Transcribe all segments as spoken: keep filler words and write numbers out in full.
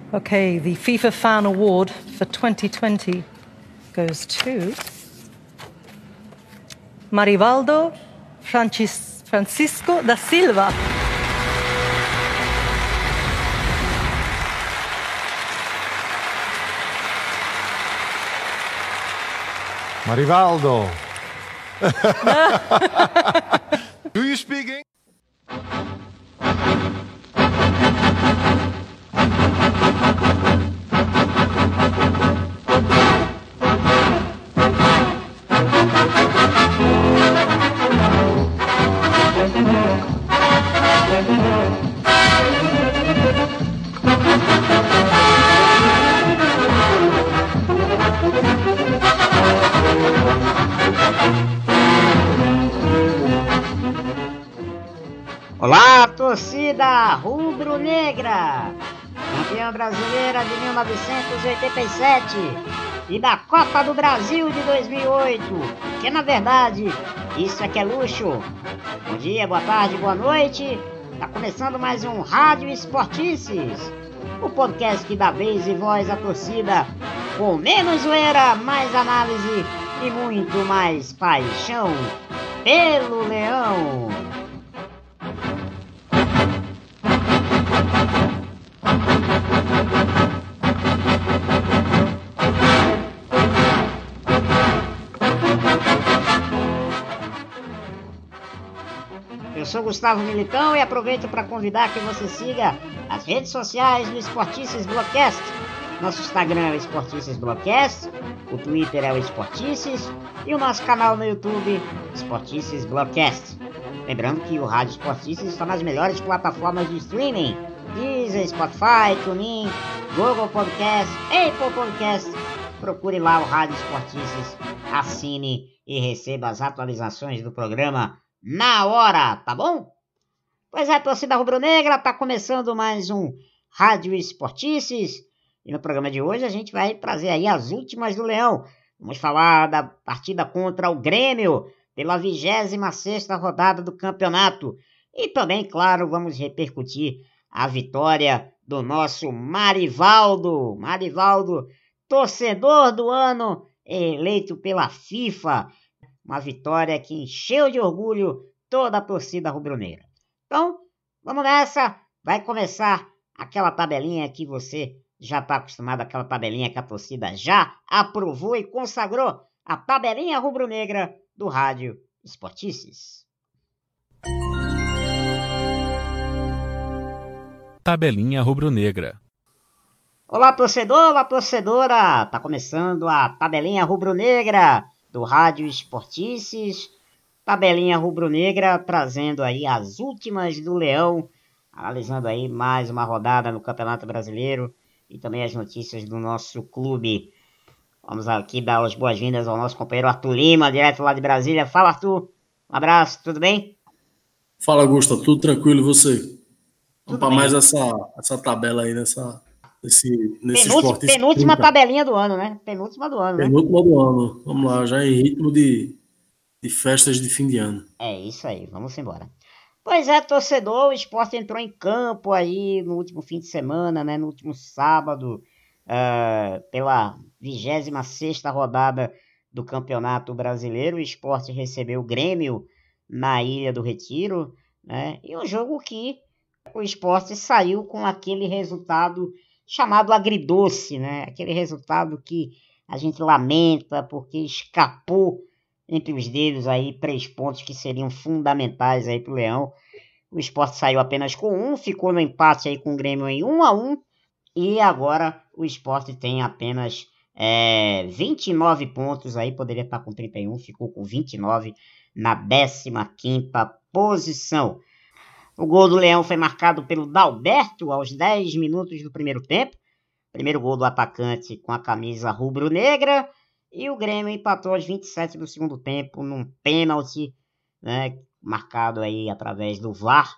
Okay, the FIFA Fan Award for twenty twenty goes to Marivaldo Francis- Francisco da Silva. Marivaldo. Do you speak English? Olá, torcida rubro-negra, campeã brasileira de mil novecentos e oitenta e sete e da Copa do Brasil de dois mil e oito, que na verdade isso é que é luxo. Bom dia, boa tarde, boa noite. Tá começando mais um Rádio Esportices, o podcast que dá vez e voz à torcida, com menos zoeira, mais análise e muito mais paixão pelo Leão. Eu sou Gustavo Militão e aproveito para convidar que você siga as redes sociais do Esportices Blogcast. Nosso Instagram é o Esportices Blogcast, o Twitter é o Esportices e o nosso canal no YouTube, Esportices Blogcast. Lembrando que o Rádio Esportices está nas melhores plataformas de streaming: Deezer, Spotify, TuneIn, Google Podcast, Apple Podcast. Procure lá o Rádio Esportices, assine e receba as atualizações do programa na hora, tá bom? Pois é, torcida rubro-negra, tá começando mais um Rádio Esportices e no programa de hoje a gente vai trazer aí as últimas do Leão. Vamos falar da partida contra o Grêmio pela vigésima sexta rodada do campeonato e também, claro, vamos repercutir a vitória do nosso Marivaldo, Marivaldo, torcedor do ano, eleito pela FIFA. Uma vitória que encheu de orgulho toda a torcida rubro-negra. Então, vamos nessa. Vai começar aquela tabelinha que você já está acostumado, aquela tabelinha que a torcida já aprovou e consagrou. A tabelinha rubro-negra do Rádio Esportices. Tabelinha rubro-negra. Olá, torcedor, olá, torcedora. Tá começando a tabelinha rubro-negra do Rádio Esportices, tabelinha rubro-negra, trazendo aí as últimas do Leão, analisando aí mais uma rodada no Campeonato Brasileiro e também as notícias do nosso clube. Vamos aqui dar as boas-vindas ao nosso companheiro Arthur Lima, direto lá de Brasília. Fala, Arthur, um abraço, tudo bem? Fala, Augusto, tudo tranquilo e você? Vamos para bem. mais essa, essa tabela aí, nessa, nesse, nesse Penúltima, esporte. penúltima tabelinha do ano, né? Penúltima do ano, né? Penúltima do ano. Vamos lá, já em ritmo de, de festas de fim de ano. É isso aí, vamos embora. Pois é, torcedor, o Sport entrou em campo aí no último fim de semana, né? No último sábado, uh, pela vigésima sexta rodada do Campeonato Brasileiro. O Sport recebeu o Grêmio na Ilha do Retiro, né? E um jogo que o Sport saiu com aquele resultado chamado agridoce, né? Aquele resultado que a gente lamenta porque escapou entre os dedos aí três pontos que seriam fundamentais aí para o Leão. O Sport saiu apenas com um, ficou no empate aí com o Grêmio em um a um e agora o Sport tem apenas é, vinte e nove pontos aí, poderia estar com trinta e um, ficou com vinte e nove na décima quinta posição. O gol do Leão foi marcado pelo Dalberto aos dez minutos do primeiro tempo. Primeiro gol do atacante com a camisa rubro-negra. E o Grêmio empatou aos vinte e sete do segundo tempo num pênalti, né, marcado aí através do V A R.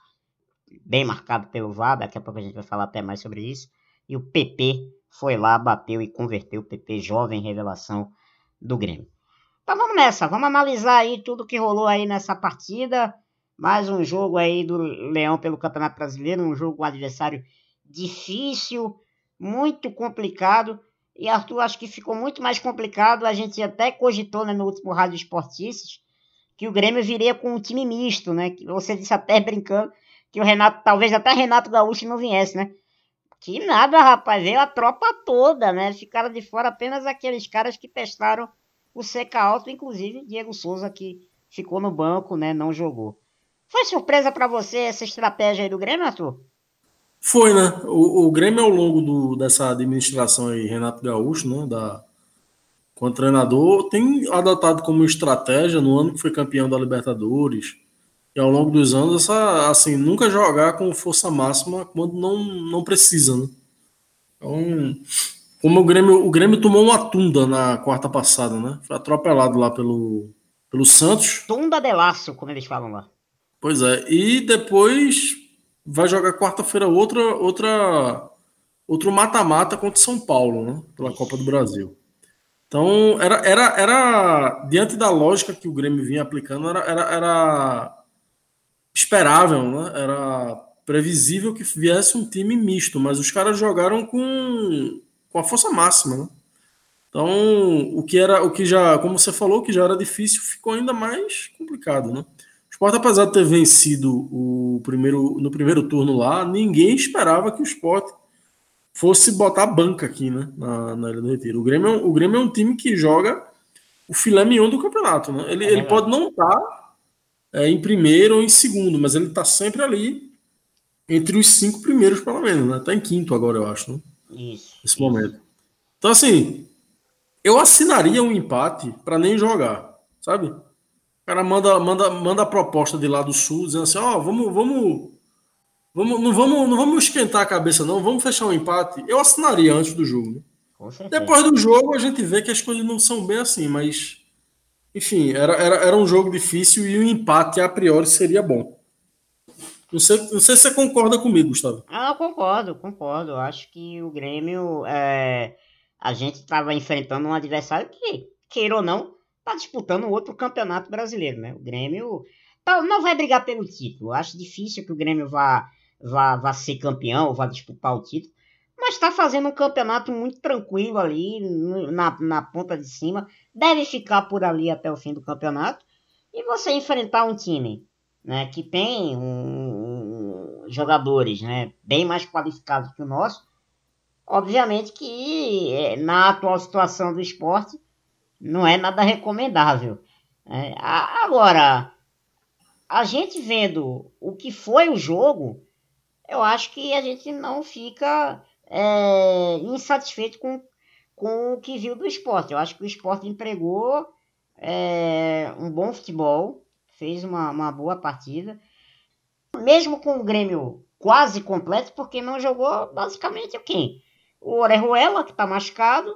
Bem marcado pelo V A R, daqui a pouco a gente vai falar até mais sobre isso. E o P P foi lá, bateu e converteu. O P P, jovem revelação do Grêmio. Então vamos nessa, vamos analisar aí tudo que rolou aí nessa partida. Mais um jogo aí do Leão pelo Campeonato Brasileiro, um jogo com um adversário difícil, muito complicado. E Arthur, acho que ficou muito mais complicado. A gente até cogitou, né, no último Rádio Esportices que o Grêmio viria com um time misto, né? Que você disse até brincando que o Renato, talvez até Renato Gaúcho não viesse, né? Que nada, rapaz, veio a tropa toda, né? Ficaram de fora apenas aqueles caras que testaram o seca alto, inclusive Diego Souza, que ficou no banco, né? Não jogou. Foi surpresa para você essa estratégia aí do Grêmio, Arthur? Foi, né? O, o Grêmio, ao longo do, dessa administração aí, Renato Gaúcho, né? Da, como treinador, tem adotado como estratégia, no ano que foi campeão da Libertadores, e ao longo dos anos, essa, assim, nunca jogar com força máxima quando não, não precisa, né? Então, como o Grêmio, o Grêmio tomou uma tunda na quarta passada, né? Foi atropelado lá pelo, pelo Santos. Tunda de laço, como eles falam lá. Pois é, e depois vai jogar quarta-feira outra, outra, outro mata-mata contra São Paulo, né? Pela Copa do Brasil. Então, era, era, era diante da lógica que o Grêmio vinha aplicando, era, era, era esperável, né? Era previsível que viesse um time misto, mas os caras jogaram com, com a força máxima, né? Então, o que era, o que já, como você falou, que já era difícil, ficou ainda mais complicado, né? O Sport, apesar de ter vencido o primeiro, no primeiro turno lá, ninguém esperava que o Sport fosse botar a banca aqui, né? Na, na Ilha do Retiro. O Grêmio, é um, o Grêmio é um time que joga o filé mignon do campeonato, né? Ele, é ele pode não estar é, em primeiro ou em segundo, mas ele está sempre ali entre os cinco primeiros, pelo menos, né? Está em quinto agora, eu acho, né? Isso. Nesse momento. Então, assim, eu assinaria um empate para nem jogar, sabe? O cara manda, manda, manda a proposta de lá do Sul, dizendo assim, ó, oh, vamos, vamos, vamos, não vamos, não vamos esquentar a cabeça, não, vamos fechar um empate. Eu assinaria antes do jogo, né? Com certeza. Depois do jogo a gente vê que as coisas não são bem assim, mas enfim, era, era, era um jogo difícil e o empate a priori seria bom. Não sei, não sei se você concorda comigo, Gustavo. Ah, eu concordo, concordo. Eu acho que o Grêmio, é, a gente estava enfrentando um adversário que, queira ou não, está disputando outro campeonato brasileiro, né? O Grêmio tá, não vai brigar pelo título. Eu acho difícil que o Grêmio vá, vá, vá ser campeão, vá disputar o título. Mas está fazendo um campeonato muito tranquilo ali, na, na ponta de cima. Deve ficar por ali até o fim do campeonato. E você enfrentar um time, né, que tem um, um, jogadores, né, bem mais qualificados que o nosso, obviamente que na atual situação do esporte não é nada recomendável. É, agora, a gente vendo o que foi o jogo, eu acho que a gente não fica é, insatisfeito com, com o que viu do esporte. Eu acho que o esporte entregou é, um bom futebol, fez uma, uma boa partida, mesmo com o Grêmio quase completo, porque não jogou basicamente quem? O Orejuela, que está machucado,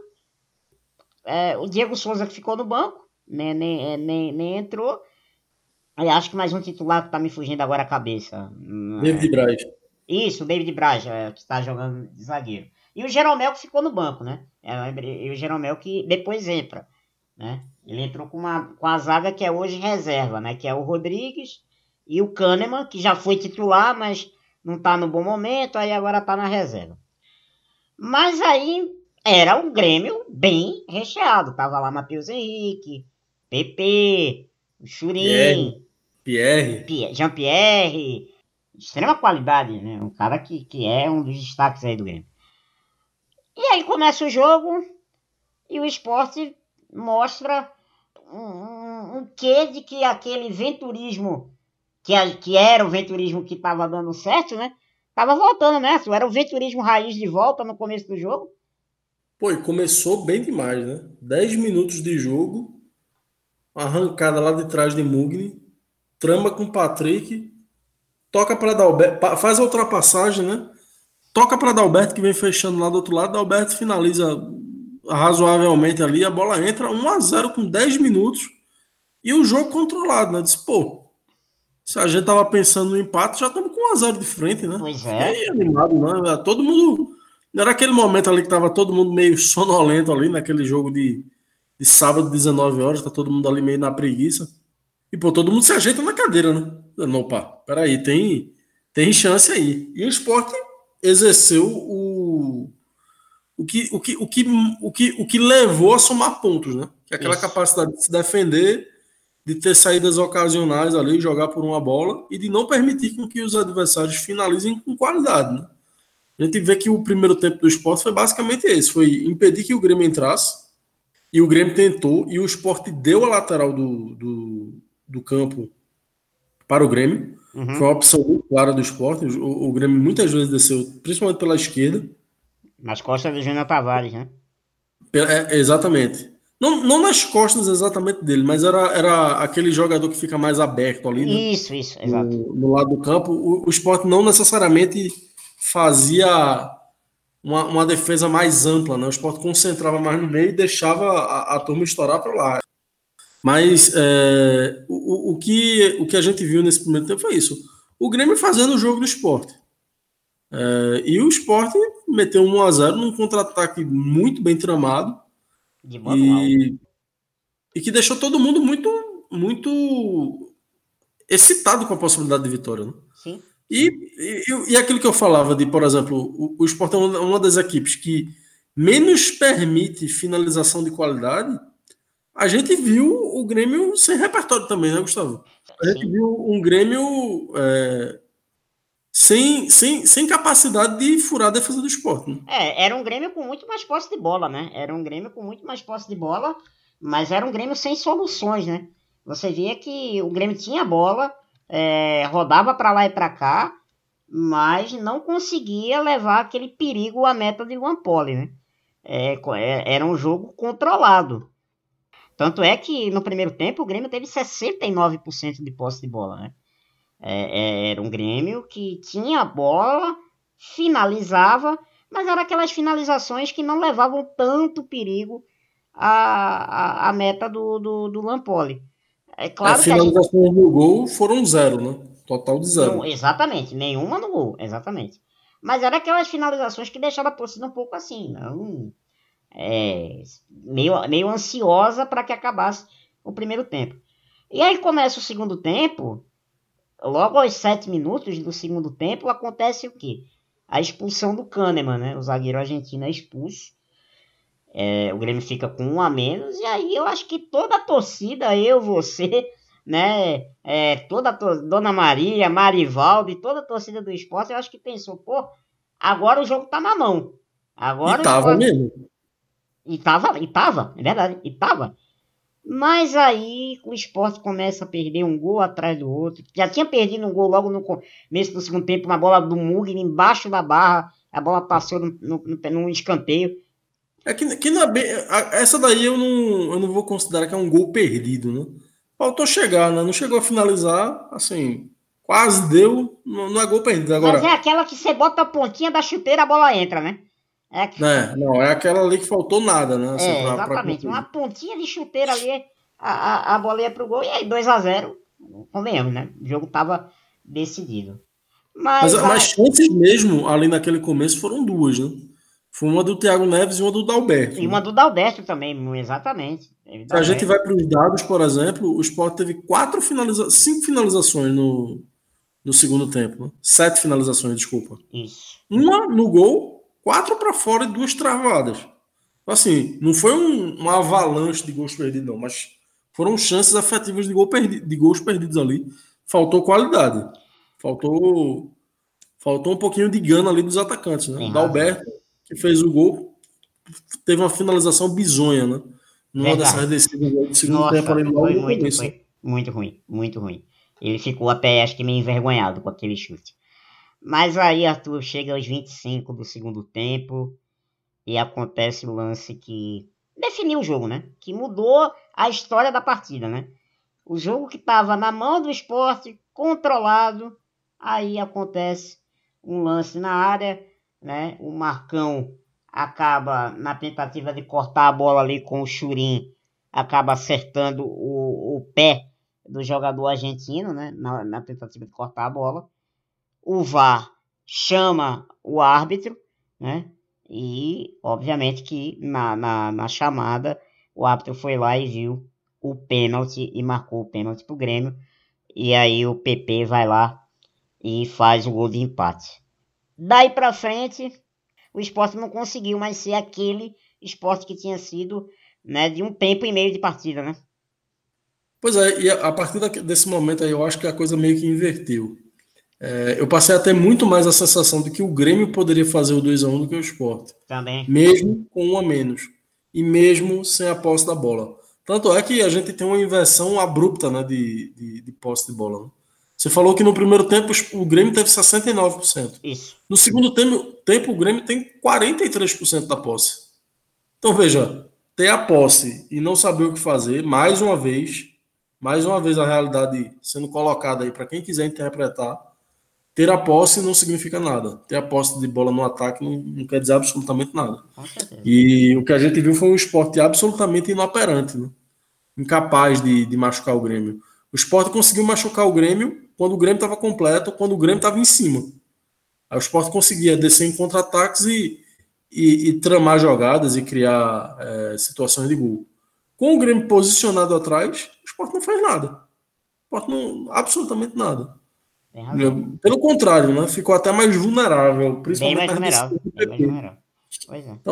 é, o Diego Souza, que ficou no banco, né, nem, nem, nem entrou. Eu acho que mais um titular que está me fugindo agora a cabeça. David Braz. Isso, o David Braz, é, que está jogando de zagueiro. E o Jeromel, que ficou no banco, né? É, e o Jeromel que depois entra, né? Ele entrou com, uma, com a zaga que é hoje reserva, né? Que é o Rodrigues e o Kahneman, que já foi titular, mas não está no bom momento, aí agora está na reserva. Mas aí era um Grêmio bem recheado. Tava lá Matheus Henrique, P P, o Churin, Pierre, Pierre. Jean-Pierre, extrema qualidade, né? Um cara que, que é um dos destaques aí do Grêmio. E aí começa o jogo e o Sport mostra um, um, um quê de que aquele venturismo, que, a, que era o venturismo que estava dando certo, né? Tava voltando, né? Era o venturismo raiz de volta no começo do jogo. Pô, e começou bem demais, né? dez minutos de jogo, arrancada lá de trás de Mugni, trama com o Patrick, toca para Dalberto, faz a ultrapassagem, né? Toca para Dalberto, que vem fechando lá do outro lado, Dalberto finaliza razoavelmente ali, a bola entra um a zero com dez minutos e o jogo controlado, né? Diz, pô, se a gente tava pensando no empate, já estamos com um a zero de frente, né? Pois é. Fiquei animado, né? Todo mundo... Era aquele momento ali que tava todo mundo meio sonolento ali, naquele jogo de, de sábado, dezenove horas, tá todo mundo ali meio na preguiça. E, pô, todo mundo se ajeita na cadeira, né? Não, pá, peraí, tem, tem chance aí. E o Sport exerceu o, o que, o que, o que, o que, o que levou a somar pontos, né? Que é aquela Isso. capacidade de se defender, de ter saídas ocasionais ali, jogar por uma bola e de não permitir com que os adversários finalizem com qualidade, né? A gente vê que o primeiro tempo do Sport foi basicamente esse, foi impedir que o Grêmio entrasse, e o Grêmio tentou, e o Sport deu a lateral do, do, do campo para o Grêmio. Uhum. Foi uma opção muito clara do Sport. O, o Grêmio muitas vezes desceu, principalmente pela esquerda. Nas costas do Júnior Tavares, né? É, exatamente. Não, não nas costas exatamente dele, mas era, era aquele jogador que fica mais aberto ali, né? Isso, isso, exato. No, no lado do campo. O, o Sport não necessariamente fazia uma, uma defesa mais ampla, né? O Sport concentrava mais no meio e deixava a, a turma estourar para lá. Mas é, o, o, que, o que a gente viu nesse primeiro tempo foi isso. O Grêmio fazendo o jogo do Sport. É, e o Sport meteu um a zero num contra-ataque muito bem tramado. De manual. E, e que deixou todo mundo muito, muito excitado com a possibilidade de vitória. Né? Sim. E, e, e aquilo que eu falava de, por exemplo, o, o Sport é uma das equipes que menos permite finalização de qualidade. A gente viu o Grêmio sem repertório também, né, Gustavo? A gente Sim. viu um Grêmio é, sem, sem, sem capacidade de furar a defesa do Sport. Né? É, era um Grêmio com muito mais posse de bola, né? Era um Grêmio com muito mais posse de bola, mas era um Grêmio sem soluções, né? Você via que o Grêmio tinha bola, é, rodava para lá e para cá, mas não conseguia levar aquele perigo à meta de Luan Poli, né? É, era um jogo controlado. Tanto é que no primeiro tempo o Grêmio teve sessenta e nove por cento de posse de bola, né? É, era um Grêmio que tinha bola, finalizava, mas eram aquelas finalizações que não levavam tanto perigo à, à, à meta do, do, do Lampoli. É claro As que a gente... finalizações do gol foram zero, né? Total de zero. Não, exatamente, nenhuma no gol, exatamente. Mas eram aquelas finalizações que deixavam a torcida um pouco assim, não... É, meio, meio ansiosa para que acabasse o primeiro tempo. E aí começa o segundo tempo, logo aos sete minutos do segundo tempo, acontece o quê? A expulsão do Kahneman, né? O zagueiro argentino é expulso. É, o Grêmio fica com um a menos, e aí eu acho que toda a torcida, eu, você, né? É, toda a to- Dona Maria, Marivaldo e toda a torcida do Sport, eu acho que pensou, pô, agora o jogo tá na mão. Agora E o tava Sport... mesmo. E tava, e tava, é verdade, e tava. Mas aí o Sport começa a perder um gol atrás do outro. Já tinha perdido um gol logo no começo do segundo tempo, uma bola do Mugni embaixo da barra. A bola passou no, no, no, no escanteio. É que, que não é bem, essa daí eu não, eu não vou considerar que é um gol perdido, né? Faltou chegar, né? Não chegou a finalizar, assim, quase deu, não, não é gol perdido. Agora, Mas é aquela que você bota a pontinha da chuteira, a bola entra, né? É, que... né? Não, é aquela ali que faltou nada, né? Assim, é pra, exatamente. pra Uma pontinha de chuteira ali, a, a, a bola ia pro gol. E aí dois a zero, convenhamos, né? O jogo tava decidido. Mas, Mas, a... mas chances mesmo ali naquele começo foram duas, né? Foi uma do Thiago Neves e uma do Dalberto. E uma né? do Dalberto também, exatamente. Se a gente vai para os dados, por exemplo, o Sport teve quatro finaliza... cinco finalizações no, no segundo tempo. Né? Sete finalizações, desculpa. Isso. Uma no gol, quatro para fora e duas travadas. Assim, não foi um, uma avalanche de gols perdidos, não, mas foram chances efetivas de, gol perdi... de gols perdidos ali. Faltou qualidade. Faltou, faltou um pouquinho de gana ali dos atacantes. Né? O Dalberto, que fez o gol, teve uma finalização bizonha, né? Numa Verdade. dessas descidas do segundo Nossa, tempo ali logo foi no muito, começo. foi muito ruim, muito ruim. Ele ficou até, acho que meio envergonhado com aquele chute. Mas aí, Arthur, chega aos vinte e cinco do segundo tempo e acontece o lance que definiu o jogo, né? Que mudou a história da partida, né? O jogo que estava na mão do Sport, controlado, aí acontece um lance na área, né? O Marcão acaba, na tentativa de cortar a bola ali com o Churin, acaba acertando o, o pé do jogador argentino, né? Na, na tentativa de cortar a bola. O V A R chama o árbitro, né? E, obviamente, que na, na, na chamada, o árbitro foi lá e viu o pênalti e marcou o pênalti pro Grêmio. E aí o P P vai lá e faz o gol de empate. Daí pra frente, o Sport não conseguiu mais ser aquele Sport que tinha sido, né, de um tempo e meio de partida, né? Pois é, e a, a partir da, desse momento aí eu acho que a coisa meio que inverteu. É, eu passei a ter muito mais a sensação de que o Grêmio poderia fazer o dois a um do que o Sport. Também. Mesmo com um a menos. E mesmo sem a posse da bola. Tanto é que a gente tem uma inversão abrupta, né, de, de, de posse de bola. Né? Você falou que no primeiro tempo o Grêmio teve sessenta e nove por cento. Isso. No segundo tempo, tempo o Grêmio tem quarenta e três por cento da posse. Então veja, ter a posse e não saber o que fazer, mais uma vez, mais uma vez a realidade sendo colocada aí para quem quiser interpretar, ter a posse não significa nada. Ter a posse de bola no ataque não, não quer dizer absolutamente nada. E o que a gente viu foi um Sport absolutamente inoperante, né? Incapaz de, de machucar o Grêmio. O Sport conseguiu machucar o Grêmio quando o Grêmio estava completo, quando o Grêmio estava em cima. Aí o Sport conseguia descer em contra-ataques e, e, e tramar jogadas e criar é, situações de gol. Com o Grêmio posicionado atrás, o Sport não fez nada. O Sport não, absolutamente nada. Pelo contrário, né? Ficou até mais vulnerável, principalmente bem mais vulnerável, bem mais vulnerável. Pois é. Então,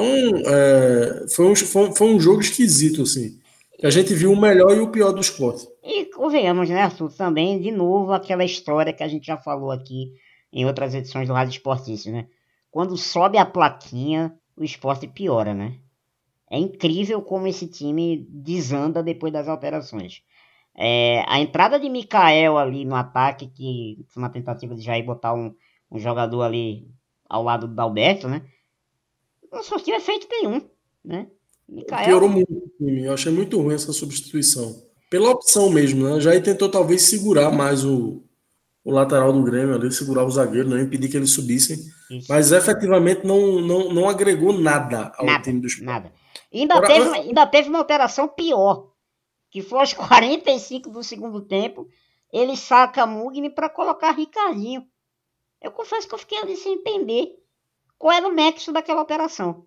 é, foi, um, foi, foi um jogo esquisito, assim. Que a gente viu o melhor e o pior do Sport. E convenhamos, né, Arthur? Também, de novo, aquela história que a gente já falou aqui em outras edições do Rádio Esportista, né? Quando sobe a plaquinha, o Sport piora, né? É incrível como esse time desanda depois das alterações. É, a entrada de Mikael ali no ataque, que foi uma tentativa de Jair botar um, um jogador ali ao lado do Dalberto, né? Não surtiu efeito nenhum, né? Mikael... Piorou muito o time. Eu achei muito ruim essa substituição. Pela opção mesmo, né? Jair tentou talvez segurar mais o, o lateral do Grêmio ali, segurar o zagueiro, não impedir que eles subissem. Isso. Mas efetivamente não, não, não agregou nada ao nada, time do Sport. Nada. E ainda, Agora, teve, ainda teve uma alteração pior. Que foi aos quarenta e cinco do segundo tempo, ele saca Mugni para colocar Ricardinho. Eu confesso que eu fiquei ali sem entender qual era o nexo daquela operação.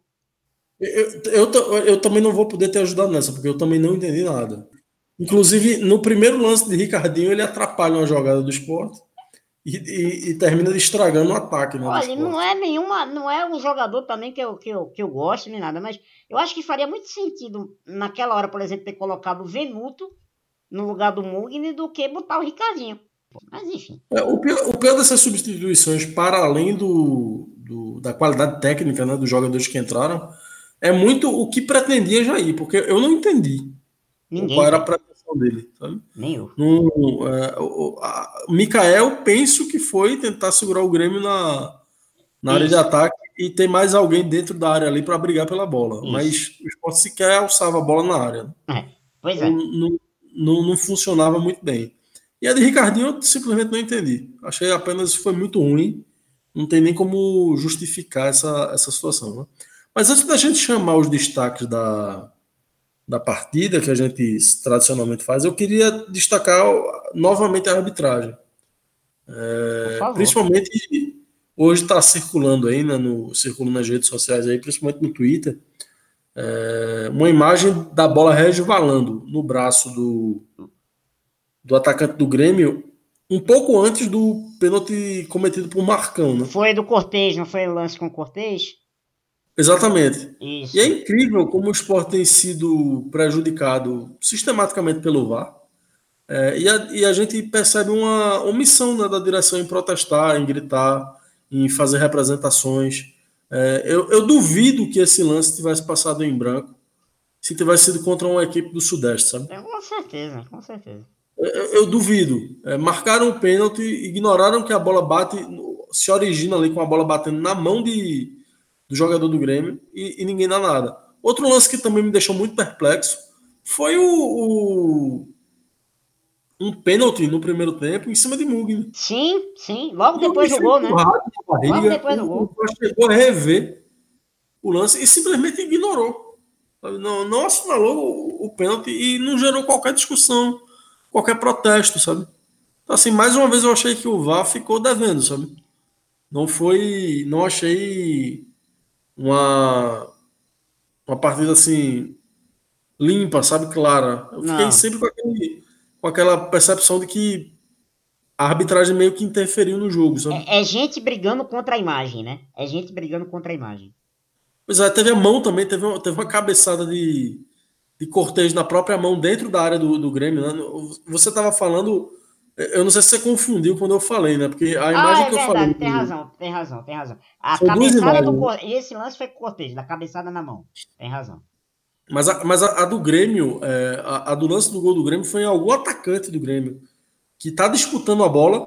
Eu, eu, eu, eu também não vou poder te ajudar nessa, porque eu também não entendi nada. Inclusive, no primeiro lance de Ricardinho, ele atrapalha uma jogada do Sport e, e, e termina estragando o ataque. Né, Olha, não é nenhuma, não é um jogador também que eu, que, eu, que eu gosto nem nada, mas eu acho que faria muito sentido naquela hora, por exemplo, ter colocado o Venuto no lugar do Mugni do que botar o Ricardinho. Mas enfim. É, o, pior, o pior dessas substituições, para além do, do, da qualidade técnica, né, dos jogadores que entraram, é muito o que pretendia Jair, porque eu não entendi Ninguém qual era a pretensão dele. Sabe? Nem eu. No, é, o, a, o Mikael, penso que foi tentar segurar o Grêmio na, na área de ataque e ter mais alguém dentro da área ali para brigar pela bola. Isso. Mas o Sport sequer alçava a bola na área. Né? É, pois é. Não, não, não, não funcionava muito bem. E a de Ricardinho eu simplesmente não entendi. Achei apenas que foi muito ruim. Não tem nem como justificar essa, essa situação. Né? Mas antes da gente chamar os destaques da, da partida, que a gente tradicionalmente faz, eu queria destacar novamente a arbitragem. É, principalmente hoje está circulando aí, né, no, circulando nas redes sociais, aí, principalmente no Twitter, é, uma imagem da bola resvalando no braço do, do atacante do Grêmio, um pouco antes do pênalti cometido por Marcão. Né? Foi do Cortez, não foi o lance com o Cortez? Exatamente. Isso. E é incrível como o Sport tem sido prejudicado sistematicamente pelo V A R. É, e, a, e a gente percebe uma omissão, né, da direção em protestar, em gritar, em fazer representações. É, eu, eu duvido que esse lance tivesse passado em branco se tivesse sido contra uma equipe do Sudeste, sabe? É, com certeza, com certeza. Eu, eu duvido. É, marcaram o pênalti, ignoraram que a bola bate, se origina ali com a bola batendo na mão de, do jogador do Grêmio e, e ninguém dá nada. Outro lance que também me deixou muito perplexo foi o, o um pênalti no primeiro tempo em cima de Mugni. Sim, sim. Logo depois do gol, né? Barriga, Logo depois do gol. Chegou a rever o lance e simplesmente ignorou. Não, não assinalou o, o pênalti e não gerou qualquer discussão, qualquer protesto, sabe? Então, assim, mais uma vez eu achei que o V A R ficou devendo, sabe? Não foi... Não achei uma, uma partida, assim, limpa, sabe? Clara. Eu fiquei Não. sempre com aquele... com aquela percepção de que a arbitragem meio que interferiu no jogo, sabe? É, é gente brigando contra a imagem, né? É gente brigando contra a imagem. Pois é, teve a mão também, teve uma, teve uma cabeçada de, de Cortez na própria mão dentro da área do, do Grêmio. Né? Você estava falando, eu não sei se você confundiu quando eu falei, né? Porque a Ah, imagem é que eu verdade, falei. tem razão, tem razão, tem razão. A São duas cabeçada do imagens, né? Cortez, esse lance foi com o Cortez, da cabeçada na mão. Tem razão. Mas a, mas a, a do Grêmio, é, a, a do lance do gol do Grêmio foi em algum atacante do Grêmio que tá disputando a bola,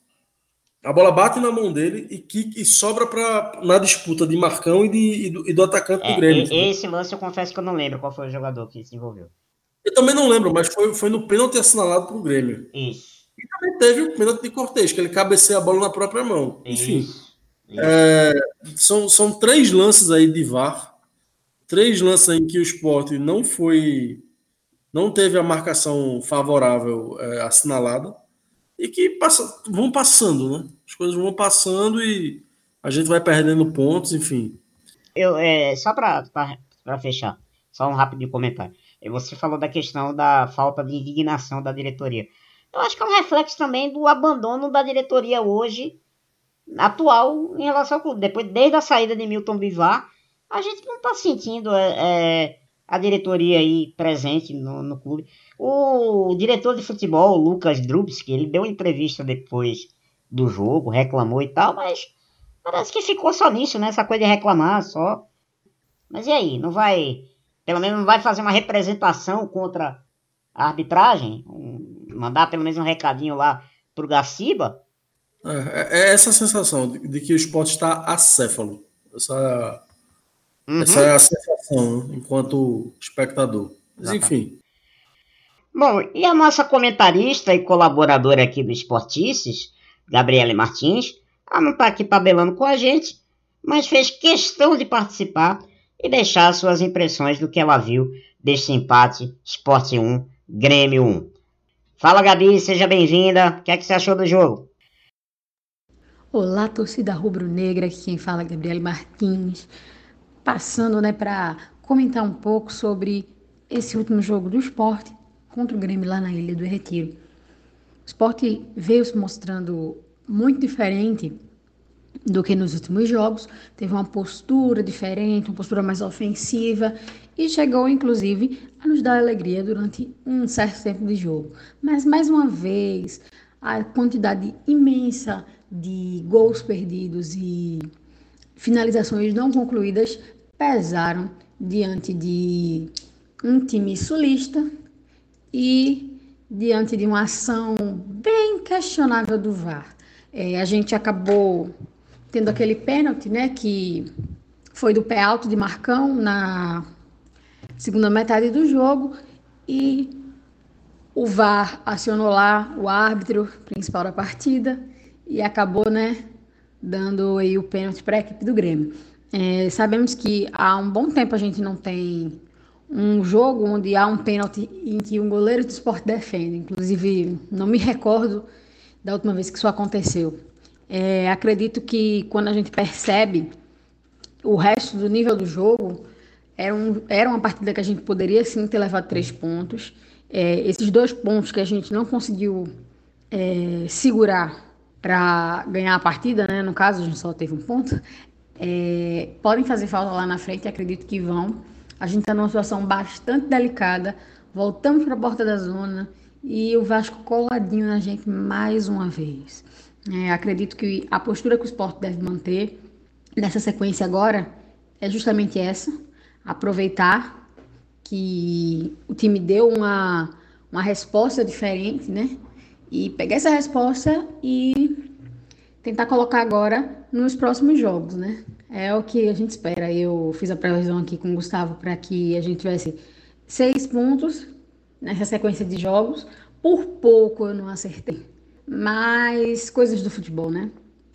a bola bate na mão dele e que e sobra pra, na disputa de Marcão e, de, e, do, e do atacante do É, Grêmio. e- esse lance eu confesso que eu não lembro qual foi o jogador que se envolveu. Eu também não lembro, mas foi, foi no pênalti assinalado pro Grêmio. Isso, Também teve o pênalti de Cortez, que ele cabeceia a bola na própria mão. Enfim, isso, isso. são, são três lances aí de V A R, três lances em que o Sport não foi, não teve a marcação favorável é, assinalada e que passa, vão passando, né? As coisas vão passando e a gente vai perdendo pontos, enfim. Eu, é, só para fechar, só um rápido comentário. Você falou da questão da falta de indignação da diretoria. Eu acho que é um reflexo também do abandono da diretoria hoje, atual, em relação ao clube. Depois, desde a saída de Milton Bivar, a gente não está sentindo é, é, a diretoria aí presente no, no clube. O diretor de futebol, Lucas Drubski, ele deu uma entrevista depois do jogo, reclamou e tal, mas parece que ficou só nisso, né? Essa coisa de reclamar só. Mas e aí? Não vai... Pelo menos não vai fazer uma representação contra a arbitragem? Um, mandar pelo menos um recadinho lá pro Gaciba? É, é essa sensação de, de que o Sport está acéfalo. Essa, Uhum. essa é a sensação, né, enquanto espectador. Mas enfim. Bom, e a nossa comentarista e colaboradora aqui do Esportices, Gabriele Martins, ela não está aqui tabelando com a gente, mas fez questão de participar e deixar suas impressões do que ela viu deste empate Sport um, Grêmio um. Fala, Gabi, seja bem-vinda. O que é que você achou do jogo? Olá, torcida rubro-negra, aqui quem fala é Gabriele Martins, passando, né, para comentar um pouco sobre esse último jogo do Sport contra o Grêmio lá na Ilha do Retiro. O Sport veio se mostrando muito diferente do que nos últimos jogos, teve uma postura diferente, uma postura mais ofensiva e chegou, inclusive, a nos dar alegria durante um certo tempo de jogo. Mas, mais uma vez, a quantidade imensa de gols perdidos e finalizações não concluídas pesaram diante de um time sulista e diante de uma ação bem questionável do V A R. É, a gente acabou tendo aquele pênalti, né, que foi do pé alto de Marcão na segunda metade do jogo e o V A R acionou lá o árbitro principal da partida e acabou, né, dando aí o pênalti para a equipe do Grêmio. É, sabemos que há um bom tempo a gente não tem um jogo onde há um pênalti em que um goleiro do Sport defende. Inclusive, não me recordo da última vez que isso aconteceu. É, acredito que quando a gente percebe o resto do nível do jogo, era, um, era uma partida que a gente poderia sim ter levado três pontos. É, esses dois pontos que a gente não conseguiu é, segurar para ganhar a partida, né? No caso, a gente só teve um ponto. É, podem fazer falta lá na frente, acredito que vão. A gente está numa situação bastante delicada. Voltamos para a porta da zona e o Vasco coladinho na gente mais uma vez. É, acredito que a postura que o Sport deve manter nessa sequência agora é justamente essa: aproveitar que o time deu uma, uma resposta diferente, né? E pegar essa resposta e tentar colocar agora nos próximos jogos, né? É o que a gente espera. Eu fiz a previsão aqui com o Gustavo para que a gente tivesse seis pontos nessa sequência de jogos. Por pouco eu não acertei. Mas coisas do futebol, né?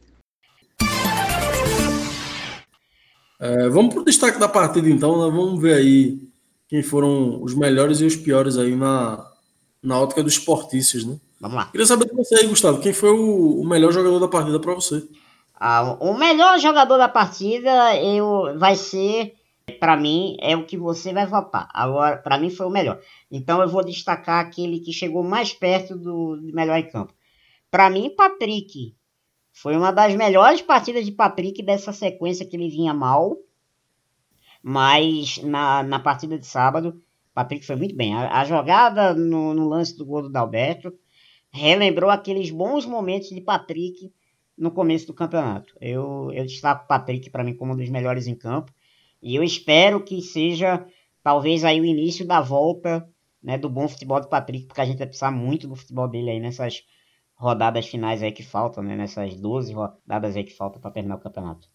É, vamos para o destaque da partida, então. Né? Vamos ver aí quem foram os melhores e os piores aí na, na ótica dos Sportices, né? Vamos lá. Queria saber de você aí, Gustavo. Quem foi o, o melhor jogador da partida para você? Ah, o melhor jogador da partida eu, vai ser, para mim, é o que você vai votar. Agora, para mim foi o melhor. Então eu vou destacar aquele que chegou mais perto do, do melhor em campo. Para mim, Patrick. Foi uma das melhores partidas de Patrick dessa sequência que ele vinha mal. Mas na, na partida de sábado, Patrick foi muito bem. A, a jogada no, no lance do gol do Dalberto relembrou aqueles bons momentos de Patrick no começo do campeonato. Eu, eu destaco o Patrick para mim como um dos melhores em campo. E eu espero que seja talvez aí o início da volta, né, do bom futebol do Patrick, porque a gente vai precisar muito do futebol dele aí nessas rodadas finais aí que faltam, né, nessas doze rodadas aí que faltam para terminar o campeonato.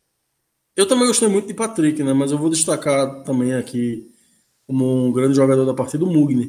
Eu também gostei muito de Patrick, né? Mas eu vou destacar também aqui como um grande jogador da partida, o Mugni.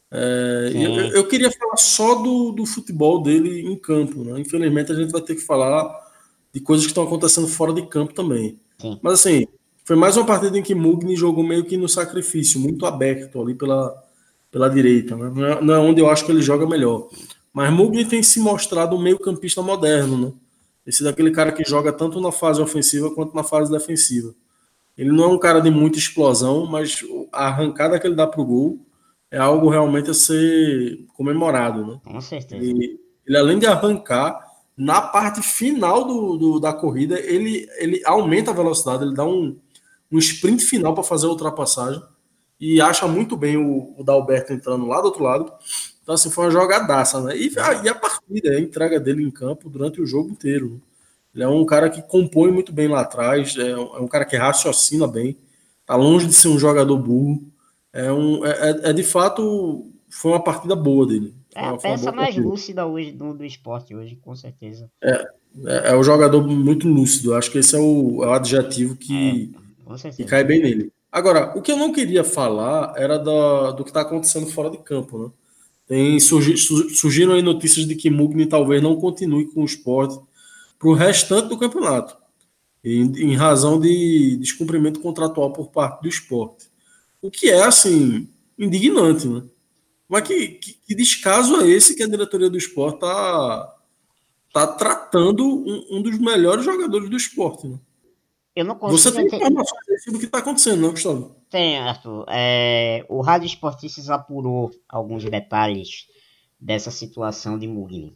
É, eu, eu queria falar só do, do futebol dele em campo, né? Infelizmente a gente vai ter que falar de coisas que estão acontecendo fora de campo também. Sim. Mas assim, foi mais uma partida em que Mugni jogou meio que no sacrifício, muito aberto ali pela, pela direita, né? Não é, não é onde eu acho que ele joga melhor. Mas Mugni tem se mostrado um meio campista moderno, né? Esse daquele cara que joga tanto na fase ofensiva quanto na fase defensiva. Ele não é um cara de muita explosão, mas a arrancada que ele dá pro gol é algo realmente a ser comemorado, né? Com certeza. Ele, ele além de arrancar, na parte final do, do, da corrida, ele, ele aumenta a velocidade, ele dá um, um sprint final para fazer a ultrapassagem e acha muito bem o, o Dalberto entrando lá do outro lado. Então, assim, foi uma jogadaça, né? E a, e a partida, a entrega dele em campo durante o jogo inteiro. Né? Ele é um cara que compõe muito bem lá atrás, é um, é um cara que raciocina bem, tá longe de ser um jogador burro. É, um, é, é de fato, foi uma partida boa dele. É a uma, foi uma peça boa mais partida. lúcida hoje do, do esporte, hoje, com certeza. É, é, é um jogador muito lúcido. Acho que esse é o, é o adjetivo que, É, com que certeza. cai bem nele. Agora, o que eu não queria falar era da, do que está acontecendo fora de campo, né? Tem, surgi, surgiram aí notícias de que Mugni talvez não continue com o Sport para o restante do campeonato, em, em razão de descumprimento contratual por parte do Sport. O que é, assim, indignante, né? Mas que, que, que descaso é esse que a diretoria do Sport está tá tratando um, um dos melhores jogadores do Sport, né? Eu não Você consigo tem entender. informações sobre o que está acontecendo, não, Gustavo? Tem, Arthur. É, o Rádio Esportistas apurou alguns detalhes dessa situação de Mugni.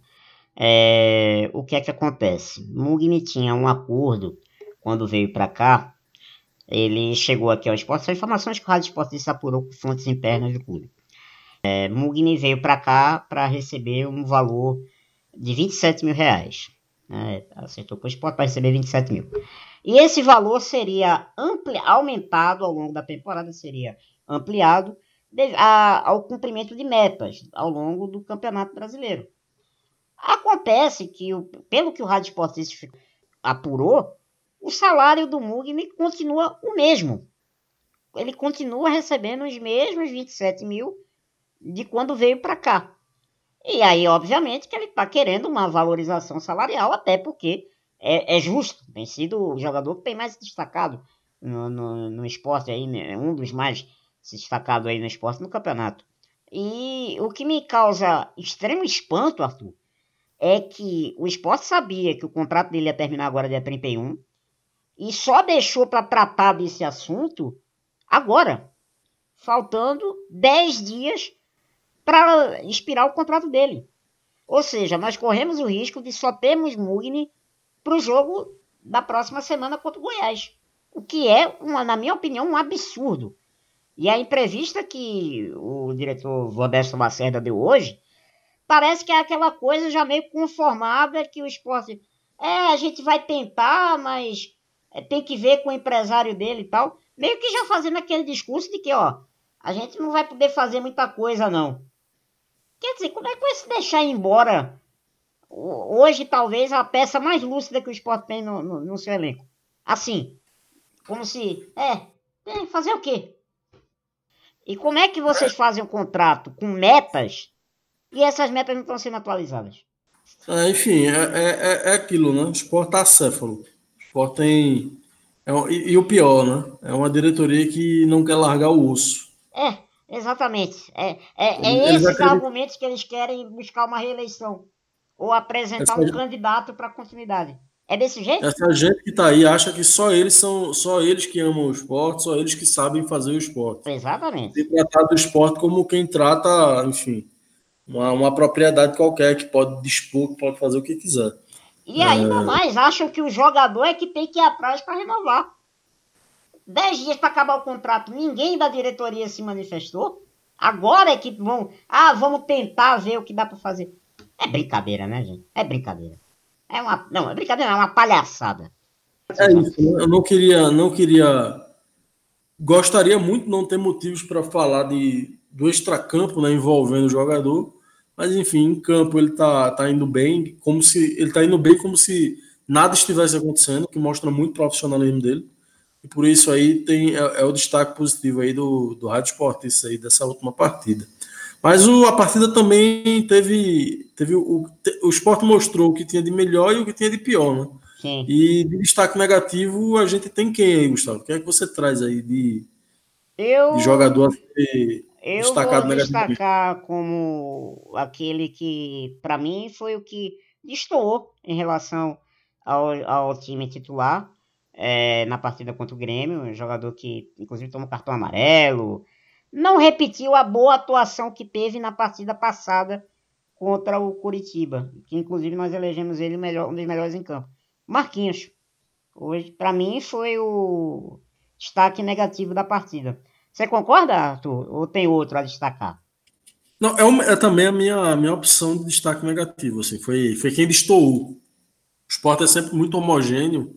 É, o que é que acontece? Mugni tinha um acordo quando veio para cá. Ele chegou aqui ao esporte. São informações que o Rádio Esportistas apurou com fontes internas do clube. É, Mugni veio para cá para receber um valor de vinte e sete mil reais. É, acertou com o esporte para receber vinte e sete mil. E esse valor seria ampli- aumentado ao longo da temporada, seria ampliado de- a- ao cumprimento de metas ao longo do Campeonato Brasileiro. Acontece que, o- pelo que o Rádio Esportista apurou, o salário do Mugni continua o mesmo. Ele continua recebendo os mesmos vinte e sete mil de quando veio para cá. E aí, obviamente, que ele está querendo uma valorização salarial, até porque é, é justo. Tem sido o jogador que tem mais se destacado no, no, no esporte, aí, né? Um dos mais se destacados aí no esporte no campeonato. E o que me causa extremo espanto, Arthur, é que o esporte sabia que o contrato dele ia terminar agora dia trinta e um e só deixou para tratar desse assunto agora, faltando dez dias para expirar o contrato dele. Ou seja, nós corremos o risco de só termos Mugni para o jogo da próxima semana contra o Goiás. O que é, uma, na minha opinião, um absurdo. E a entrevista que o diretor Modesto Lacerda deu hoje, parece que é aquela coisa já meio conformada que o esporte... É, a gente vai tentar, mas tem que ver com o empresário dele e tal. Meio que já fazendo aquele discurso de que, ó, a gente não vai poder fazer muita coisa, não. Quer dizer, como é que vai se deixar ir embora hoje, talvez, a peça mais lúcida que o esporte tem no, no, no seu elenco? Assim, como se... É, é, fazer o quê? E como é que vocês fazem um contrato com metas e essas metas não estão sendo atualizadas? É, enfim, é, é, é aquilo, né? O Sport tá acéfalo. O Sport tem... É um, e, e o pior, né? É uma diretoria que não quer largar o osso. É, exatamente. É, é, é Eles esses acreditam- argumentos que eles querem buscar uma reeleição. Ou apresentar Essa- um candidato para continuidade. É desse jeito? Essa gente que tá aí acha que só eles são, só eles que amam o esporte, só eles que sabem fazer o esporte. Exatamente. Tem tratado do esporte como quem trata, enfim, uma, uma propriedade qualquer que pode dispor, que pode fazer o que quiser. E ainda mais, acham que o jogador é que tem que ir atrás para renovar. Dez dias para acabar o contrato, ninguém da diretoria se manifestou. Agora é que vão... Ah, vamos tentar ver o que dá para fazer. É brincadeira, né, gente? É brincadeira. É uma... Não, é brincadeira, é uma palhaçada. É isso, eu não queria... Não queria... Gostaria muito de não ter motivos para falar de, do extracampo, né, envolvendo o jogador, mas enfim, em campo ele tá, tá indo bem, como se ele tá indo bem como se nada estivesse acontecendo, que mostra muito o profissionalismo dele, e por isso aí tem, é, é o destaque positivo aí do, do Rádio Esportista aí dessa última partida. Mas o, a partida também teve, teve o, o Sport mostrou o que tinha de melhor e o que tinha de pior, né? Sim. E de destaque negativo, a gente tem quem aí, Gustavo? O que é que você traz aí de, eu, de jogador a ser eu destacado vou negativamente? destacar como aquele que, para mim, foi o que destoou em relação ao, ao time titular é, na partida contra o Grêmio. Um jogador que, inclusive, tomou cartão amarelo. Não repetiu a boa atuação que teve na partida passada contra o Coritiba, que, inclusive, nós elegemos ele melhor, um dos melhores em campo. Marquinhos, hoje, para mim, foi o destaque negativo da partida. Você concorda, Arthur? Ou tem outro a destacar? Não, é, uma, é também a minha, a minha opção de destaque negativo. Assim, foi, foi quem destoou. O Sport é sempre muito homogêneo,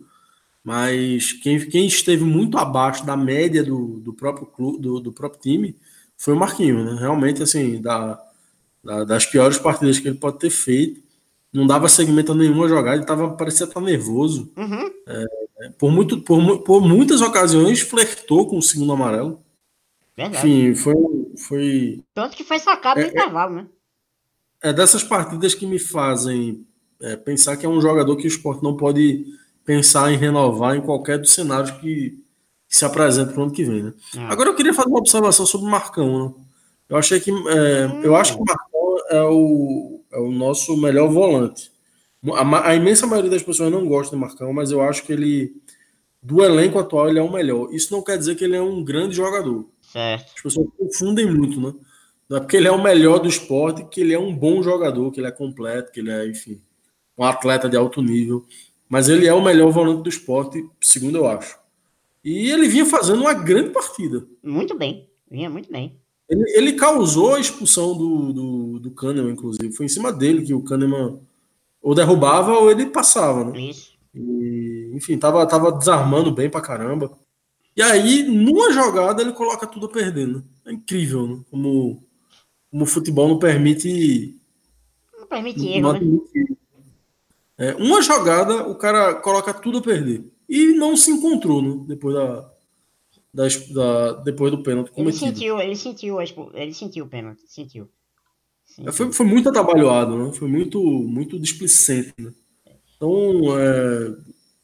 mas quem, quem esteve muito abaixo da média do, do, próprio, clube, do, do próprio time foi o Marquinhos. Né? Realmente, assim, da, da, das piores partidas que ele pode ter feito. Não dava segmento a nenhuma jogada, ele tava, parecia estar nervoso. Uhum. É, por, muito, por, por muitas ocasiões, flertou com o segundo amarelo. Verdade. Enfim, foi... foi Tanto que foi sacado no é, intervalo, né? É dessas partidas que me fazem é, pensar que é um jogador que o Sport não pode pensar em renovar em qualquer dos cenários que, que se apresenta para o ano que vem. Né? Ah. Agora eu queria fazer uma observação sobre o Marcão. Né? Eu achei que é, hum. eu acho que o Marcão é o, é o nosso melhor volante. A, a imensa maioria das pessoas não gosta do Marcão, mas eu acho que ele, do elenco atual, ele é o melhor. Isso não quer dizer que ele é um grande jogador. Certo. As pessoas confundem muito, né? Não é porque ele é o melhor do esporte que ele é um bom jogador, que ele é completo, que ele é, enfim, um atleta de alto nível. Mas ele é o melhor volante do esporte, segundo eu acho. E ele vinha fazendo uma grande partida. Muito bem. Vinha muito bem. Ele, ele causou a expulsão do, do, do Kahneman, inclusive. Foi em cima dele que o Kahneman ou derrubava ou ele passava, né? Isso. E, enfim, tava, tava desarmando bem pra caramba. E aí, numa jogada, ele coloca tudo perdendo. É incrível, né? Como, como o futebol não permite... Não permite não, erro, não né? permite. É, uma jogada, o cara coloca tudo a perder. E não se encontrou, né? Depois da... Da, da, depois do pênalti cometido. Ele sentiu, ele sentiu, ele sentiu o pênalti, sentiu. sentiu. Foi, foi muito atabalhoado, né? Foi muito, muito displicente, né? Então, é,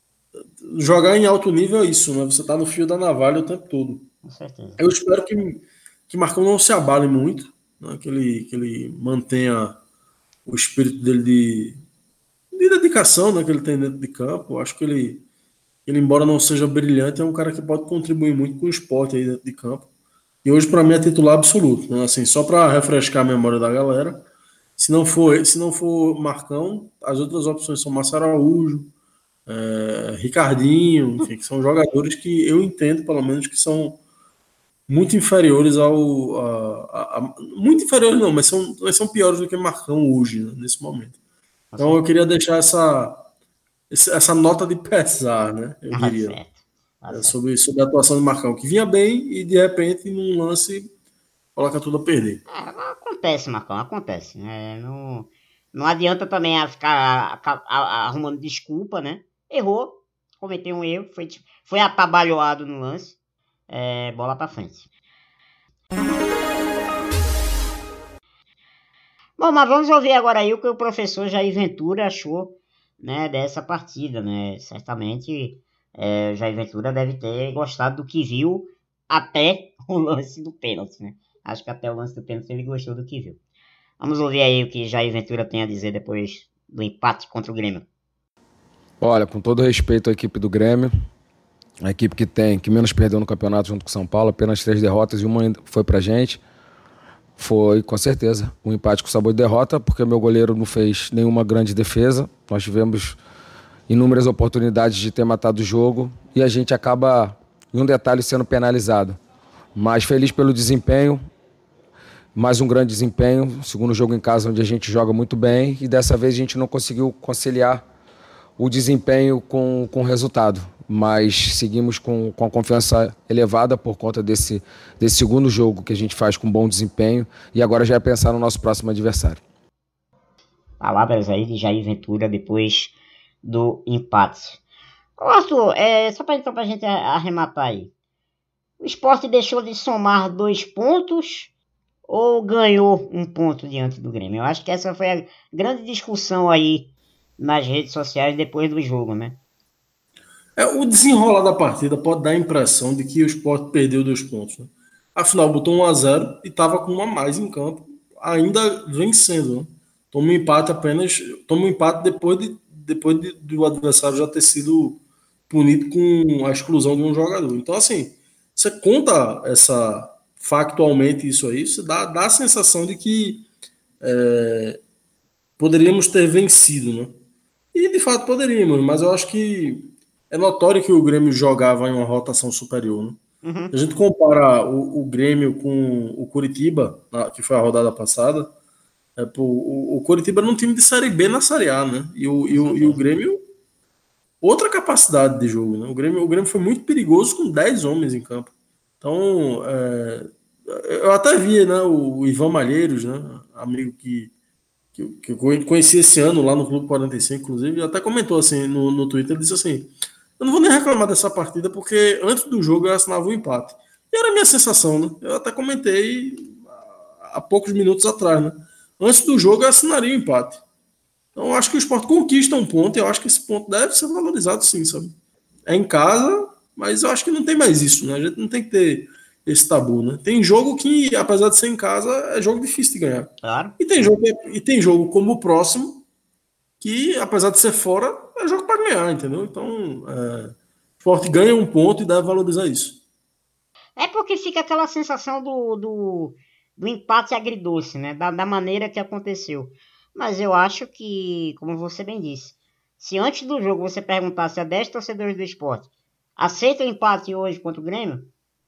jogar em alto nível é isso, né? Você tá no fio da navalha o tempo todo. Com certeza. Eu espero que, que Marcão não se abale muito, né? que, ele, que ele mantenha o espírito dele de, de dedicação, né? Que ele tem dentro de campo. Eu acho que ele Ele, embora não seja brilhante, é um cara que pode contribuir muito com o esporte aí dentro de campo. E hoje, para mim, é titular absoluto. Né? Assim, só para refrescar a memória da galera, se não for, se não for Marcão, as outras opções são Márcio Araújo, é, Ricardinho, enfim, que são jogadores que eu entendo, pelo menos, que são muito inferiores ao... A, a, a, muito inferiores não, mas são, mas são piores do que Marcão hoje, né, nesse momento. Então eu queria deixar essa... essa nota de pesar, né? Eu Ah, diria. certo. Ah, É, certo. sobre, sobre a atuação do Marcão, que vinha bem e de repente, num lance, coloca tudo a perder. É, acontece, Marcão, acontece. Né? Não, não adianta também a ficar a- a- arrumando desculpa, né? Errou, cometeu um erro, foi, foi atabalhoado no lance. É, bola pra frente. Bom, mas vamos ouvir agora aí o que o professor Jair Ventura achou, né, dessa partida, né? Certamente é, Jair Ventura deve ter gostado do que viu até o lance do pênalti, né? Acho que até o lance do pênalti ele gostou do que viu. Vamos ouvir aí o que Jair Ventura tem a dizer depois do empate contra o Grêmio. Olha, com todo respeito à equipe do Grêmio, a equipe que tem, que menos perdeu no campeonato junto com o São Paulo, apenas três derrotas e uma foi pra gente. Foi, com certeza, um empate com sabor de derrota, porque meu goleiro não fez nenhuma grande defesa. Nós tivemos inúmeras oportunidades de ter matado o jogo e a gente acaba e um detalhe sendo penalizado. Mas feliz pelo desempenho, mais um grande desempenho, segundo jogo em casa onde a gente joga muito bem e dessa vez a gente não conseguiu conciliar o desempenho com, com o resultado, mas seguimos com, com a confiança elevada por conta desse, desse segundo jogo que a gente faz com bom desempenho e agora já é pensar no nosso próximo adversário. Palavras aí de Jair Ventura depois do empate. Ô, Arthur, é, só para então, a gente arrematar aí. O Sport deixou de somar dois pontos ou ganhou um ponto diante do Grêmio? Eu acho que essa foi a grande discussão aí nas redes sociais depois do jogo, né? É, o desenrolar da partida pode dar a impressão de que o Sport perdeu dois pontos. Né? Afinal, botou um a zero e estava com um a mais em campo, ainda vencendo. Né? Toma um empate apenas. Toma um empate depois, de, depois de, do adversário já ter sido punido com a exclusão de um jogador. Então, assim, você conta essa factualmente isso aí, isso dá, dá a sensação de que é, poderíamos ter vencido, né? E de fato poderíamos, mas eu acho que é notório que o Grêmio jogava em uma rotação superior. Né? Uhum. A gente compara o, o Grêmio com o Coritiba, que foi a rodada passada, é, pô, o, o Coritiba era um time de Série B na Série A, né? E o, e o, e o Grêmio, outra capacidade de jogo. Né? O, Grêmio, o Grêmio foi muito perigoso com dez homens em campo. Então, é, eu até vi, né, o Ivan Malheiros, né, amigo que que, que eu conheci esse ano lá no Clube quarenta e cinco, inclusive, até comentou assim no, no Twitter, ele disse assim, eu não vou nem reclamar dessa partida, porque antes do jogo eu assinava um empate. E era a minha sensação, né? Eu até comentei há poucos minutos atrás, né? Antes do jogo eu assinaria o um empate. Então eu acho que o Sport conquista um ponto, e eu acho que esse ponto deve ser valorizado sim, sabe? É em casa, mas eu acho que não tem mais isso, né? A gente não tem que ter esse tabu, né? Tem jogo que, apesar de ser em casa, é jogo difícil de ganhar. Claro. E tem jogo, e tem jogo como o próximo, que, apesar de ser fora, é jogo para ganhar, entendeu? Então, é, o Sport ganha um ponto e deve valorizar isso. É porque fica aquela sensação do, do, do empate agridoce, né? Da, da maneira que aconteceu. Mas eu acho que, como você bem disse, se antes do jogo você perguntasse a dez torcedores do Sport, aceita o empate hoje contra o Grêmio?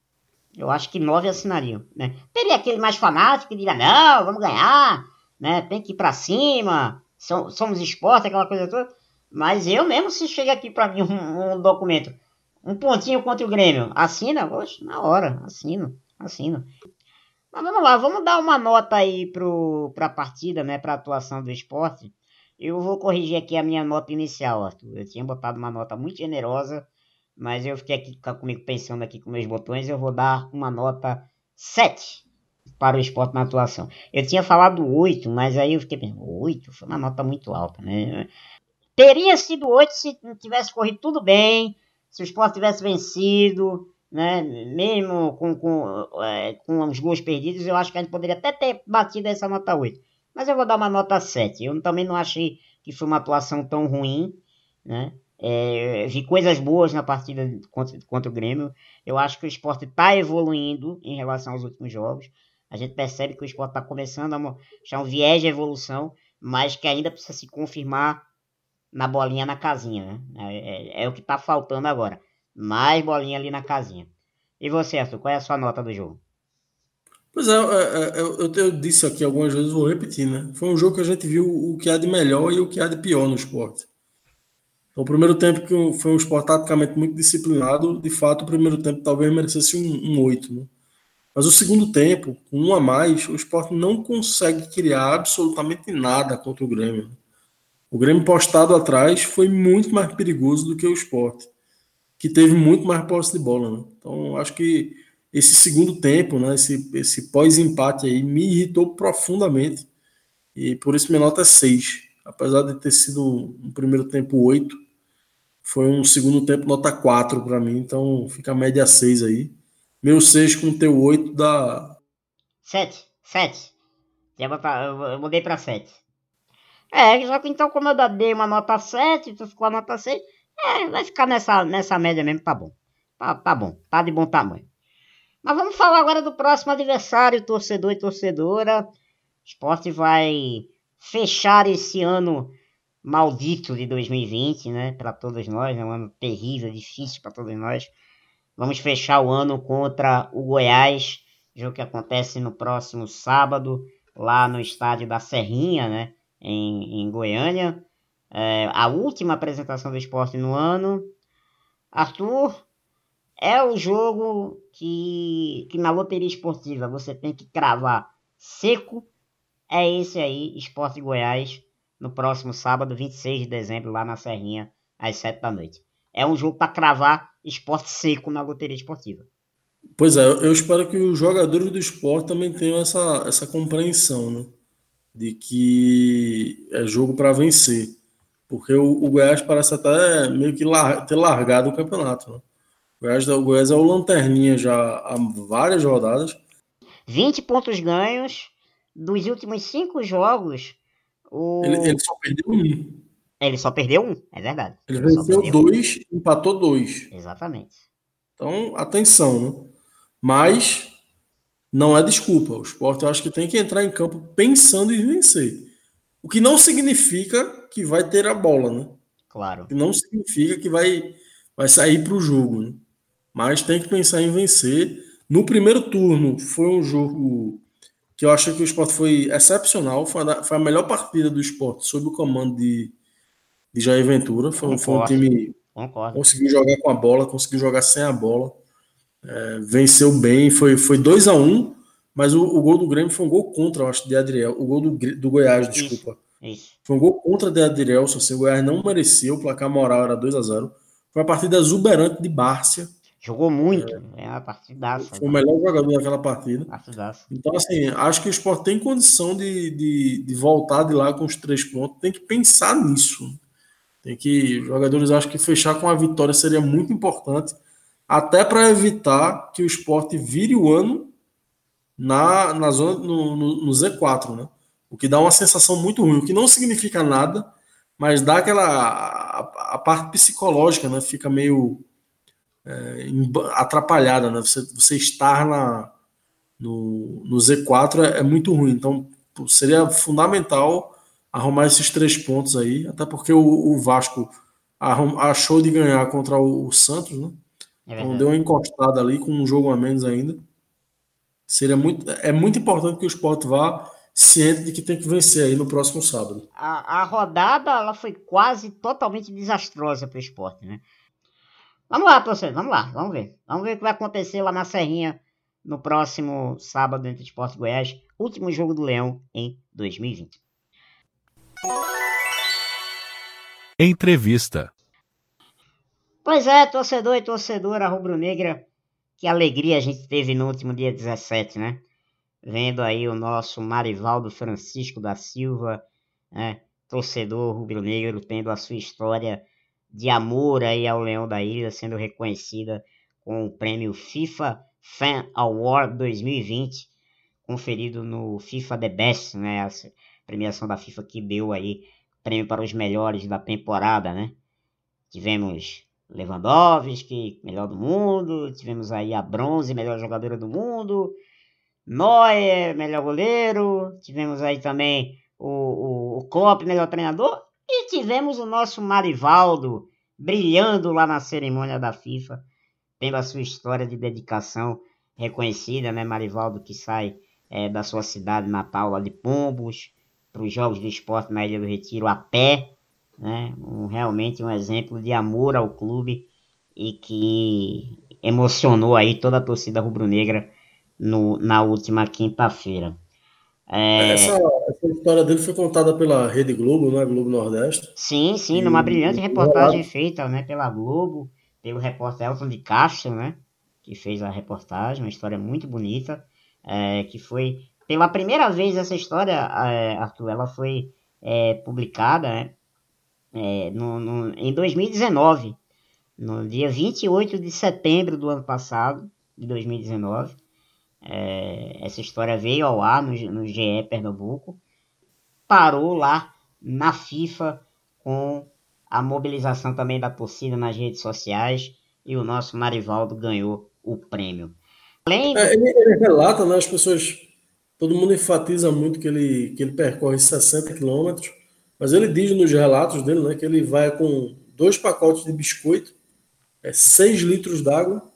Eu acho que nove assinariam, né? Teria aquele mais fanático que diria, não, vamos ganhar, né? Tem que ir pra cima, somos Sport, aquela coisa toda. Mas eu mesmo, se chega aqui pra mim um, um documento, um pontinho contra o Grêmio, assina? Poxa, na hora, assino, assino. Mas vamos lá, vamos dar uma nota aí pro, pra partida, né? Pra atuação do Sport. Eu vou corrigir aqui a minha nota inicial, Arthur. Eu tinha botado uma nota muito generosa, mas eu fiquei aqui comigo pensando aqui com meus botões, eu vou dar uma nota sete para o Sport na atuação. Eu tinha falado oito, mas aí eu fiquei pensando, oito foi uma nota muito alta, né? Teria sido oito se tivesse corrido tudo bem, se o Sport tivesse vencido, né? Mesmo com, com, é, com os gols perdidos, eu acho que a gente poderia até ter batido essa nota oito. Mas eu vou dar uma nota sete. Eu também não achei que foi uma atuação tão ruim, né? É, vi coisas boas na partida contra, contra o Grêmio. Eu acho que o Sport está evoluindo em relação aos últimos jogos. A gente percebe que o Sport está começando a mostrar um viés de evolução, mas que ainda precisa se confirmar na bolinha na casinha, né? É, é, é o que está faltando agora. Mais bolinha ali na casinha. E você, Arthur, qual é a sua nota do jogo? Pois é, é, é eu, eu, eu disse aqui algumas vezes, vou repetir, né? Foi um jogo que a gente viu o que há de melhor e o que há de pior no Sport. Então, o primeiro tempo que foi um Sport taticamente muito disciplinado, de fato, o primeiro tempo talvez merecesse um, um oito, né? Mas o segundo tempo, com um a mais, o Sport não consegue criar absolutamente nada contra o Grêmio. O Grêmio postado atrás foi muito mais perigoso do que o Sport, que teve muito mais posse de bola, né? Então, acho que esse segundo tempo, né, esse, esse pós-empate aí, me irritou profundamente. E por isso minha nota é seis. Apesar de ter sido um primeiro tempo oito, foi um segundo tempo nota quatro para mim, então fica a média seis aí. Meu seis com teu oito dá... sete, sete. Já botar, eu mudei para sete. É, só que então como eu dei uma nota sete, tu ficou a nota seis, é, vai ficar nessa, nessa média mesmo, tá bom. Tá, tá bom, tá de bom tamanho. Mas vamos falar agora do próximo adversário, torcedor e torcedora. O Sport vai fechar esse ano maldito de dois mil e vinte, né? Para todos nós, é um ano terrível, difícil para todos nós. Vamos fechar o ano contra o Goiás, jogo que acontece no próximo sábado, lá no estádio da Serrinha, né, em, em Goiânia. É, a última apresentação do Sport no ano. Arthur, é o jogo que, que na loteria esportiva você tem que cravar seco. É esse aí, Sport Goiás, no próximo sábado, vinte e seis de dezembro, lá na Serrinha, às sete da noite. É um jogo para cravar Sport seco na loteria esportiva. Pois é, eu espero que os jogadores do Sport também tenham essa, essa compreensão, né? De que é jogo para vencer. Porque o, o Goiás parece até meio que lar, ter largado o campeonato, né? O Goiás, o Goiás é o lanterninha já há várias rodadas. vinte pontos ganhos. Dos últimos cinco jogos, o... ele, ele só perdeu um. Ele só perdeu um, é verdade. Ele, ele venceu dois, um. Empatou dois. Exatamente. Então, atenção, né? Mas não é desculpa. O Sport, eu acho que tem que entrar em campo pensando em vencer. O que não significa que vai ter a bola, né? Claro. O que não significa que vai, vai sair para o jogo, né? Mas tem que pensar em vencer. No primeiro turno, foi um jogo que eu achei que o Sport foi excepcional. Foi a, foi a melhor partida do Sport sob o comando de, de Jair Ventura. Foi, foi um time Concordo. Conseguiu jogar com a bola, conseguiu jogar sem a bola. É, venceu bem, foi, foi dois a um, mas o, o gol do Grêmio foi um gol contra, eu acho, de Adriel. O gol do, do Goiás, desculpa. Isso, isso. Foi um gol contra de Adriel, assim, o Goiás não mereceu, o placar moral era dois a zero. Foi uma partida exuberante de Bárcia. Jogou muito, é, é uma partidaça. Foi o melhor jogador daquela partida. Partidaça. Então, assim, acho que o Sport tem condição de, de, de voltar de lá com os três pontos. Tem que pensar nisso. Tem que, os jogadores acham que fechar com a vitória seria muito importante, até para evitar que o Sport vire o ano na, na zona, no, no, no Z quatro, né? O que dá uma sensação muito ruim, o que não significa nada, mas dá aquela a, a parte psicológica, né? Fica meio é, atrapalhada, né? Você, você estar na, no, no Z quatro é, é muito ruim, então seria fundamental arrumar esses três pontos aí, até porque o, o Vasco arrum, achou de ganhar contra o, o Santos, né? É então deu uma encostada ali com um jogo a menos ainda. Seria muito, é muito importante que o Sport vá ciente de que tem que vencer aí no próximo sábado. A, a rodada ela foi quase totalmente desastrosa para o Sport, né? Vamos lá, torcedor, vamos lá, vamos ver. Vamos ver o que vai acontecer lá na Serrinha no próximo sábado entre Sport e Goiás, último jogo do Leão em dois mil e vinte. Entrevista. Pois é, torcedor e torcedora rubro-negra, que alegria a gente teve no último dia dezessete, né? Vendo aí o nosso Marivaldo Francisco da Silva, né? Torcedor rubro-negro, tendo a sua história de amor aí ao Leão da Ilha, sendo reconhecida com o prêmio FIFA Fan Award dois mil e vinte, conferido no FIFA The Best, né? A premiação da FIFA que deu aí prêmio para os melhores da temporada, né? Tivemos Lewandowski, melhor do mundo, tivemos aí a Bronze, melhor jogadora do mundo, Neuer, melhor goleiro, tivemos aí também o, o, o Klopp, melhor treinador, e tivemos o nosso Marivaldo brilhando lá na cerimônia da FIFA, tendo a sua história de dedicação reconhecida, né? Marivaldo que sai é, da sua cidade natal lá de Pombos para os Jogos do Sport na Ilha do Retiro a pé, né? Um, realmente um exemplo de amor ao clube e que emocionou aí toda a torcida rubro-negra no, na última quinta-feira. É... Essa, essa história dele foi contada pela Rede Globo, né? Globo Nordeste. Sim, sim, numa e, brilhante e, reportagem e... feita, né, pela Globo, pelo repórter Elton de Castro, né, que fez a reportagem, uma história muito bonita, é, que foi, pela primeira vez essa história, é, Arthur, ela foi é, publicada, né, é, no, no, em dois mil e dezenove, no dia vinte e oito de setembro do ano passado, de dois mil e dezenove, é, essa história veio ao ar no, no G E Pernambuco, parou lá na FIFA com a mobilização também da torcida nas redes sociais e o nosso Marivaldo ganhou o prêmio. Além... É, ele, ele relata, né, as pessoas, todo mundo enfatiza muito que ele, que ele percorre sessenta quilômetros, mas ele diz nos relatos dele, né, que ele vai com dois pacotes de biscoito, é, seis litros d'água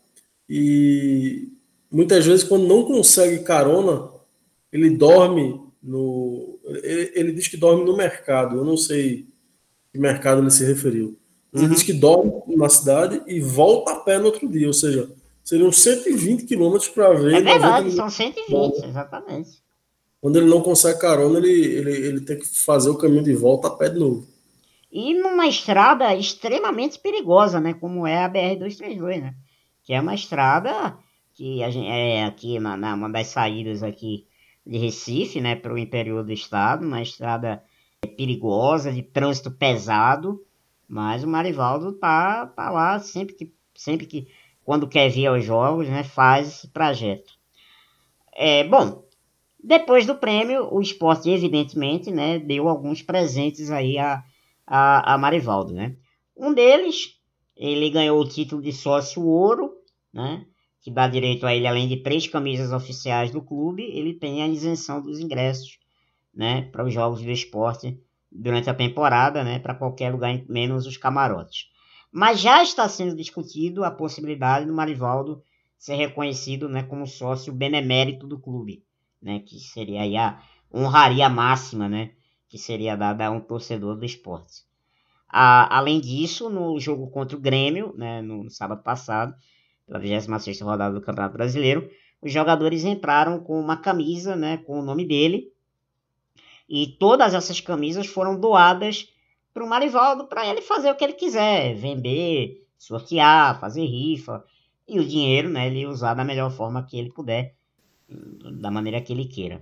e muitas vezes quando não consegue carona, ele dorme no... Ele, ele diz que dorme no mercado, eu não sei que mercado ele se referiu. Mas ele Uhum. diz que dorme na cidade e volta a pé no outro dia, ou seja, seriam cento e vinte quilômetros para ver. É verdade, noventa são cento e vinte, exatamente. Quando ele não consegue carona, ele, ele, ele tem que fazer o caminho de volta a pé de novo. E numa estrada extremamente perigosa, né? Como é a B R duzentos e trinta e dois, né? Que é uma estrada que a gente, é aqui na, na uma das saídas aqui de Recife, né? Para o interior do estado, uma estrada perigosa, de trânsito pesado, mas o Marivaldo tá, tá lá sempre que, sempre que, quando quer vir aos jogos, né? Faz esse trajeto. É, bom, depois do prêmio, o Sport, evidentemente, né? Deu alguns presentes aí a A, a Marivaldo, né? Um deles, ele ganhou o título de sócio ouro, né? Que dá direito a ele, além de três camisas oficiais do clube, ele tem a isenção dos ingressos, né? Para os jogos do esporte durante a temporada, né? Para qualquer lugar, menos os camarotes. Mas já está sendo discutido a possibilidade do Marivaldo ser reconhecido, né? Como sócio benemérito do clube, né? Que seria aí a honraria máxima, né? Que seria dada a um torcedor do esporte. A, além disso, no jogo contra o Grêmio, né, no, no sábado passado, pela vigésima sexta rodada do Campeonato Brasileiro, os jogadores entraram com uma camisa, né, com o nome dele, e todas essas camisas foram doadas para o Marivaldo, para ele fazer o que ele quiser, vender, sortear, fazer rifa, e o dinheiro, né, ele usar da melhor forma que ele puder, da maneira que ele queira.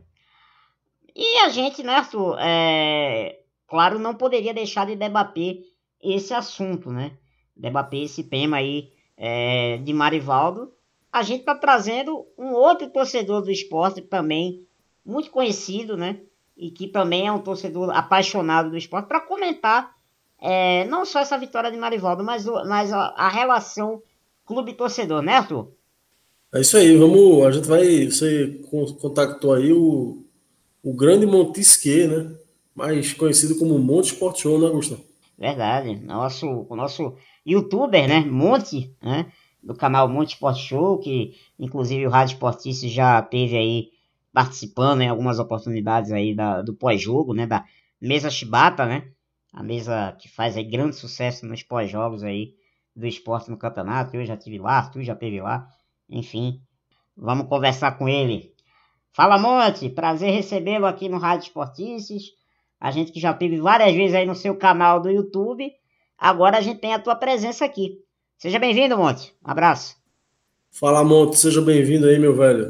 E a gente, né, Arthur, é, claro, não poderia deixar de debater esse assunto, né? Debater esse tema aí é, de Marivaldo. A gente está trazendo um outro torcedor do esporte também, muito conhecido, né? E que também é um torcedor apaixonado do esporte, para comentar é, não só essa vitória de Marivaldo, mas, mas a, a relação clube-torcedor, né, Arthur? É isso aí, vamos. A gente vai. Você contactou aí o, o grande Montisque, né? Mais conhecido como Monte Sport Show, né, Gustavo? Verdade. Nosso, o nosso youtuber, né? Monte, né? Do canal Monte Sport Show, que inclusive o Rádio Esportice já teve aí participando em algumas oportunidades aí da, do pós-jogo, né? Da mesa Chibata, né? A mesa que faz aí grande sucesso nos pós-jogos aí do esporte no campeonato. Eu já estive lá, tu já esteve lá. Enfim, vamos conversar com ele. Fala, Monte! Prazer recebê-lo aqui no Rádio Esportices. A gente que já teve várias vezes aí no seu canal do YouTube, agora a gente tem a tua presença aqui. Seja bem-vindo, Monte. Um abraço. Fala, Monte, seja bem-vindo aí, meu velho.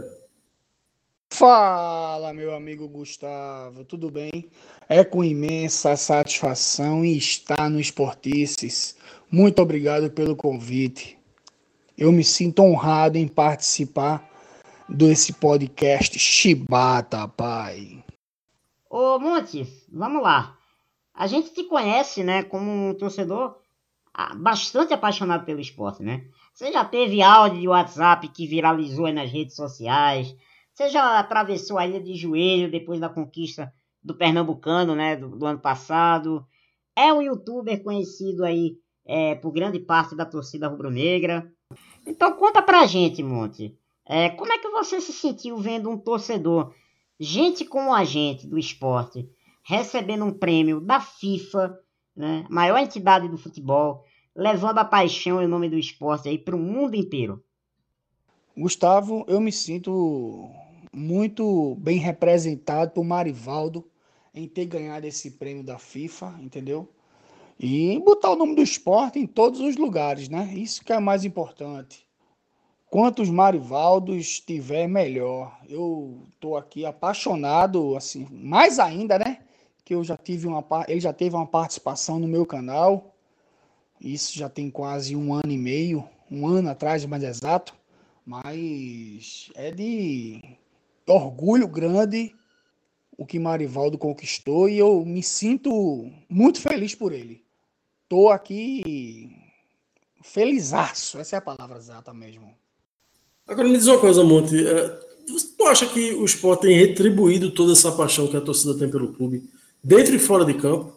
Fala, meu amigo Gustavo, tudo bem? É com imensa satisfação em estar no Esportices. Muito obrigado pelo convite. Eu me sinto honrado em participar desse podcast Chibata, pai. Ô, Monte, vamos lá. A gente te conhece, né, como um torcedor bastante apaixonado pelo esporte, né? Você já teve áudio de WhatsApp que viralizou aí nas redes sociais. Você já atravessou a ilha de joelho depois da conquista do Pernambucano, né, do, do ano passado. É um youtuber conhecido aí é, por grande parte da torcida rubro-negra. Então conta pra gente, Monte. É, como é que você se sentiu vendo um torcedor, gente como a gente do esporte, recebendo um prêmio da FIFA, né, maior entidade do futebol, levando a paixão e o nome do esporte aí para o mundo inteiro? Gustavo, eu me sinto muito bem representado por Marivaldo em ter ganhado esse prêmio da FIFA, entendeu? E botar o nome do esporte em todos os lugares, né? Isso que é mais importante. Quantos Marivaldos tiver, melhor. Eu tô aqui apaixonado, assim, mais ainda, né? Que eu já tive uma, ele já teve uma participação no meu canal. Isso já tem quase um ano e meio, um ano atrás, mais exato. Mas é de orgulho grande o que Marivaldo conquistou e eu me sinto muito feliz por ele. Tô aqui felizaço, essa é a palavra exata mesmo. Agora me diz uma coisa, Monte. Tu acha que o Sport tem retribuído toda essa paixão que a torcida tem pelo clube, dentro e fora de campo?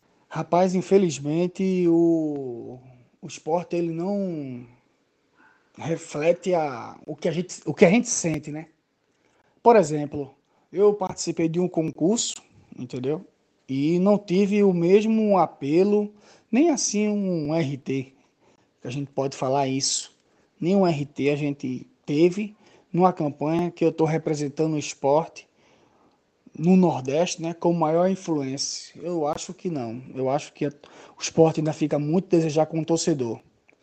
Rapaz, infelizmente o, o Sport ele não reflete a, o, que a gente, o que a gente sente, né? Por exemplo, eu participei de um concurso, entendeu? E não tive o mesmo apelo, nem assim um R T, que a gente pode falar isso. Nem um R T a gente teve numa campanha que eu estou representando o esporte no Nordeste, né, com maior influência. Eu acho que não. Eu acho que o esporte ainda fica muito a desejar com o torcedor.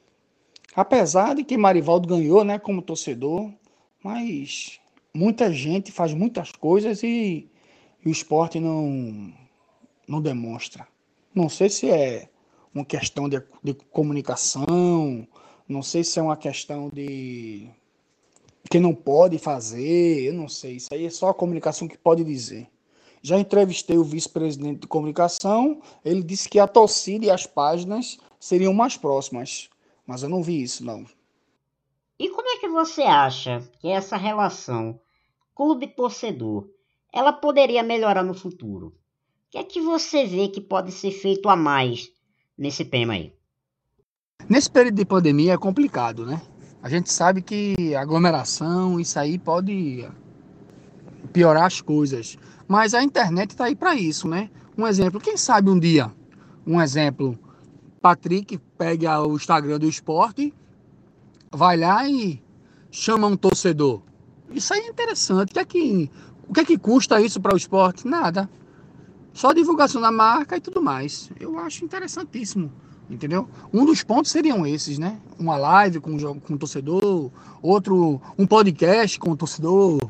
Apesar de que Marivaldo ganhou, né, como torcedor, mas muita gente faz muitas coisas e, e o esporte não, não demonstra. Não sei se é uma questão de, de comunicação, não sei se é uma questão de que não pode fazer, eu não sei. Isso aí é só a comunicação que pode dizer. Já entrevistei o vice-presidente de comunicação, ele disse que a torcida e as páginas seriam mais próximas, mas eu não vi isso, não. E como é que você acha que essa relação clube-torcedor, ela poderia melhorar no futuro? O que é que você vê que pode ser feito a mais nesse tema aí? Nesse período de pandemia é complicado, né? A gente sabe que aglomeração, isso aí pode piorar as coisas. Mas a internet está aí para isso, né? Um exemplo, quem sabe um dia, um exemplo, Patrick pega o Instagram do esporte, vai lá e chama um torcedor. Isso aí é interessante. O que é que, o que, é que custa isso para o esporte? Nada. Só divulgação da marca e tudo mais. Eu acho interessantíssimo, entendeu? Um dos pontos seriam esses, né? Uma live com, com o torcedor, outro, um podcast com o torcedor.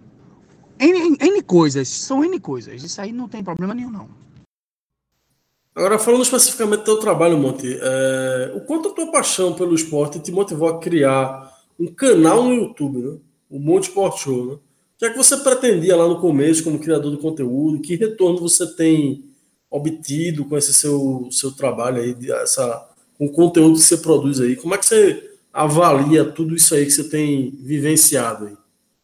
N, N coisas, são N coisas. Isso aí não tem problema nenhum, não. Agora, falando especificamente do teu trabalho, Monte, é, o quanto a tua paixão pelo esporte te motivou a criar um canal no YouTube, né? O Monte Sport Show, né? O que é que você pretendia lá no começo como criador de conteúdo? Que retorno você tem obtido com esse seu, seu trabalho aí, essa, com o conteúdo que você produz aí? Como é que você avalia tudo isso aí que você tem vivenciado aí?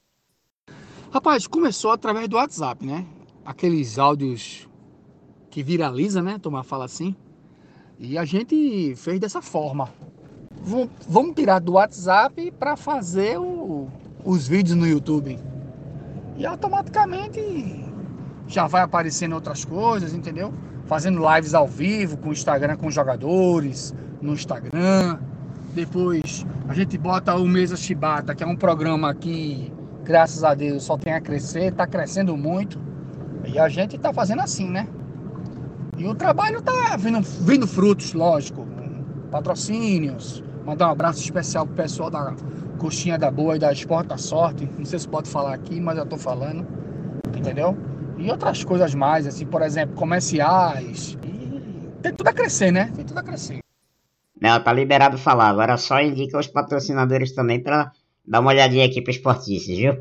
Rapaz, começou através do WhatsApp, né? Aqueles áudios que viraliza, né? Tomar fala assim. E a gente fez dessa forma. V- vamos tirar do WhatsApp para fazer o- os vídeos no YouTube. E automaticamente já vai aparecendo outras coisas, entendeu? Fazendo lives ao vivo com o Instagram, com os jogadores, no Instagram. Depois a gente bota o Mesa Shibata, que é um programa que, graças a Deus, só tem a crescer, tá crescendo muito. E a gente tá fazendo assim, né? E o trabalho tá vindo, vindo frutos, lógico. Patrocínios. Mandar um abraço especial pro pessoal da Coxinha da Boa e da Esporte da Sorte. Não sei se pode falar aqui, mas eu tô falando. Entendeu? E outras coisas mais, assim, por exemplo, comerciais. E tem tudo a crescer, né? Tem tudo a crescer. Não, tá liberado falar. Agora só indica os patrocinadores também para dar uma olhadinha aqui para Esportices, viu?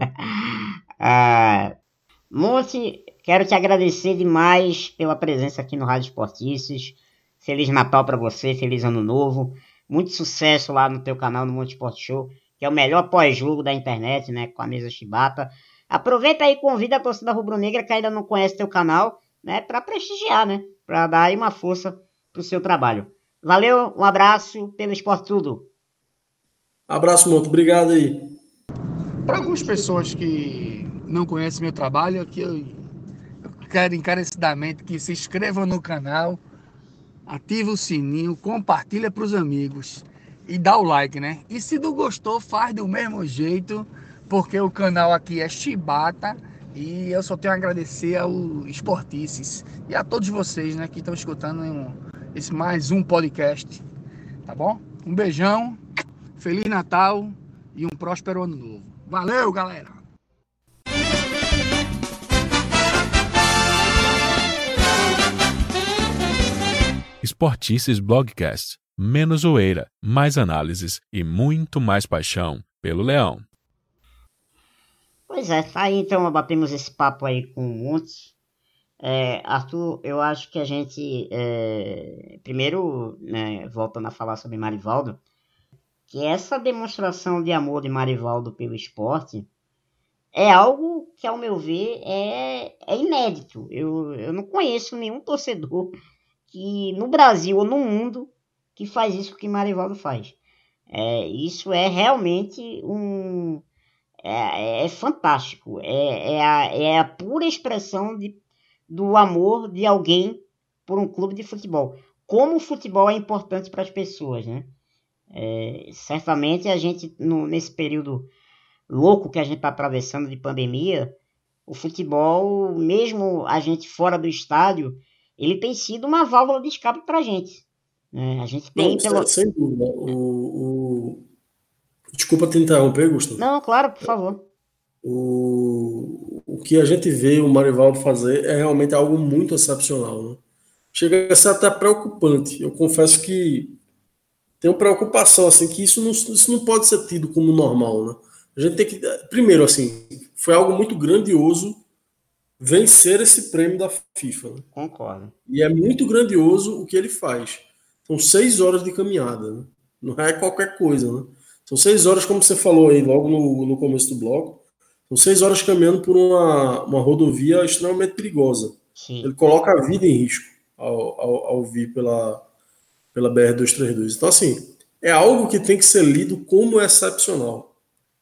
ah, Monte, quero te agradecer demais pela presença aqui no Rádio Esportices. Feliz Natal para você, feliz Ano Novo. Muito sucesso lá no teu canal, no Monte Sport Show, que é o melhor pós-jogo da internet, né? Com a Mesa Shibata. Aproveita aí e convida a torcida rubro-negra que ainda não conhece teu canal, né? Para prestigiar, né? Para dar aí uma força pro seu trabalho. Valeu, um abraço pelo Esporte Tudo. Abraço, Monte. Obrigado aí. Para algumas pessoas que não conhecem meu trabalho, aqui eu, eu quero encarecidamente que se inscrevam no canal, ativa o sininho, compartilha para os amigos e dá o like, né? E se não gostou, faz do mesmo jeito, porque o canal aqui é Shibata e eu só tenho a agradecer ao Esportices e a todos vocês, né, que estão escutando esse mais um podcast, tá bom? Um beijão, Feliz Natal e um próspero Ano Novo. Valeu, galera! Esportices Blogcast. Menos zoeira, mais análises e muito mais paixão pelo Leão. Pois é, tá aí então, batemos esse papo aí com um monte. É, Arthur, eu acho que a gente, é, primeiro, né, voltando a falar sobre Marivaldo, que essa demonstração de amor de Marivaldo pelo esporte é algo que, ao meu ver, é, é inédito. Eu, eu não conheço nenhum torcedor que no Brasil ou no mundo que faz isso que Marivaldo faz. É, isso é realmente um... É, é fantástico. É, é, a, é a pura expressão de, do amor de alguém por um clube de futebol. Como o futebol é importante para as pessoas, né? É, certamente a gente, no, nesse período louco que a gente está atravessando de pandemia, o futebol, mesmo a gente fora do estádio, ele tem sido uma válvula de escape para a gente. Né? A gente tem Não, pelo... sem, sem dúvida. O, o... Desculpa te interromper, Gustavo. Não, claro, por favor. O, o que a gente vê o Marivaldo fazer é realmente algo muito excepcional. Né? Chega a ser até preocupante. Eu confesso que tenho preocupação, assim, que isso não, isso não pode ser tido como normal. Né? A gente tem que. Primeiro, assim, foi algo muito grandioso vencer esse prêmio da FIFA. Né? Concordo. E é muito grandioso o que ele faz. São seis horas de caminhada. Né? Não é qualquer coisa. Né? São seis horas, como você falou aí logo no, no começo do bloco. São seis horas caminhando por uma, uma rodovia extremamente perigosa. Sim. Ele coloca a vida em risco ao, ao, ao vir pela, pela B R duzentos e trinta e dois. Então, assim, é algo que tem que ser lido como excepcional.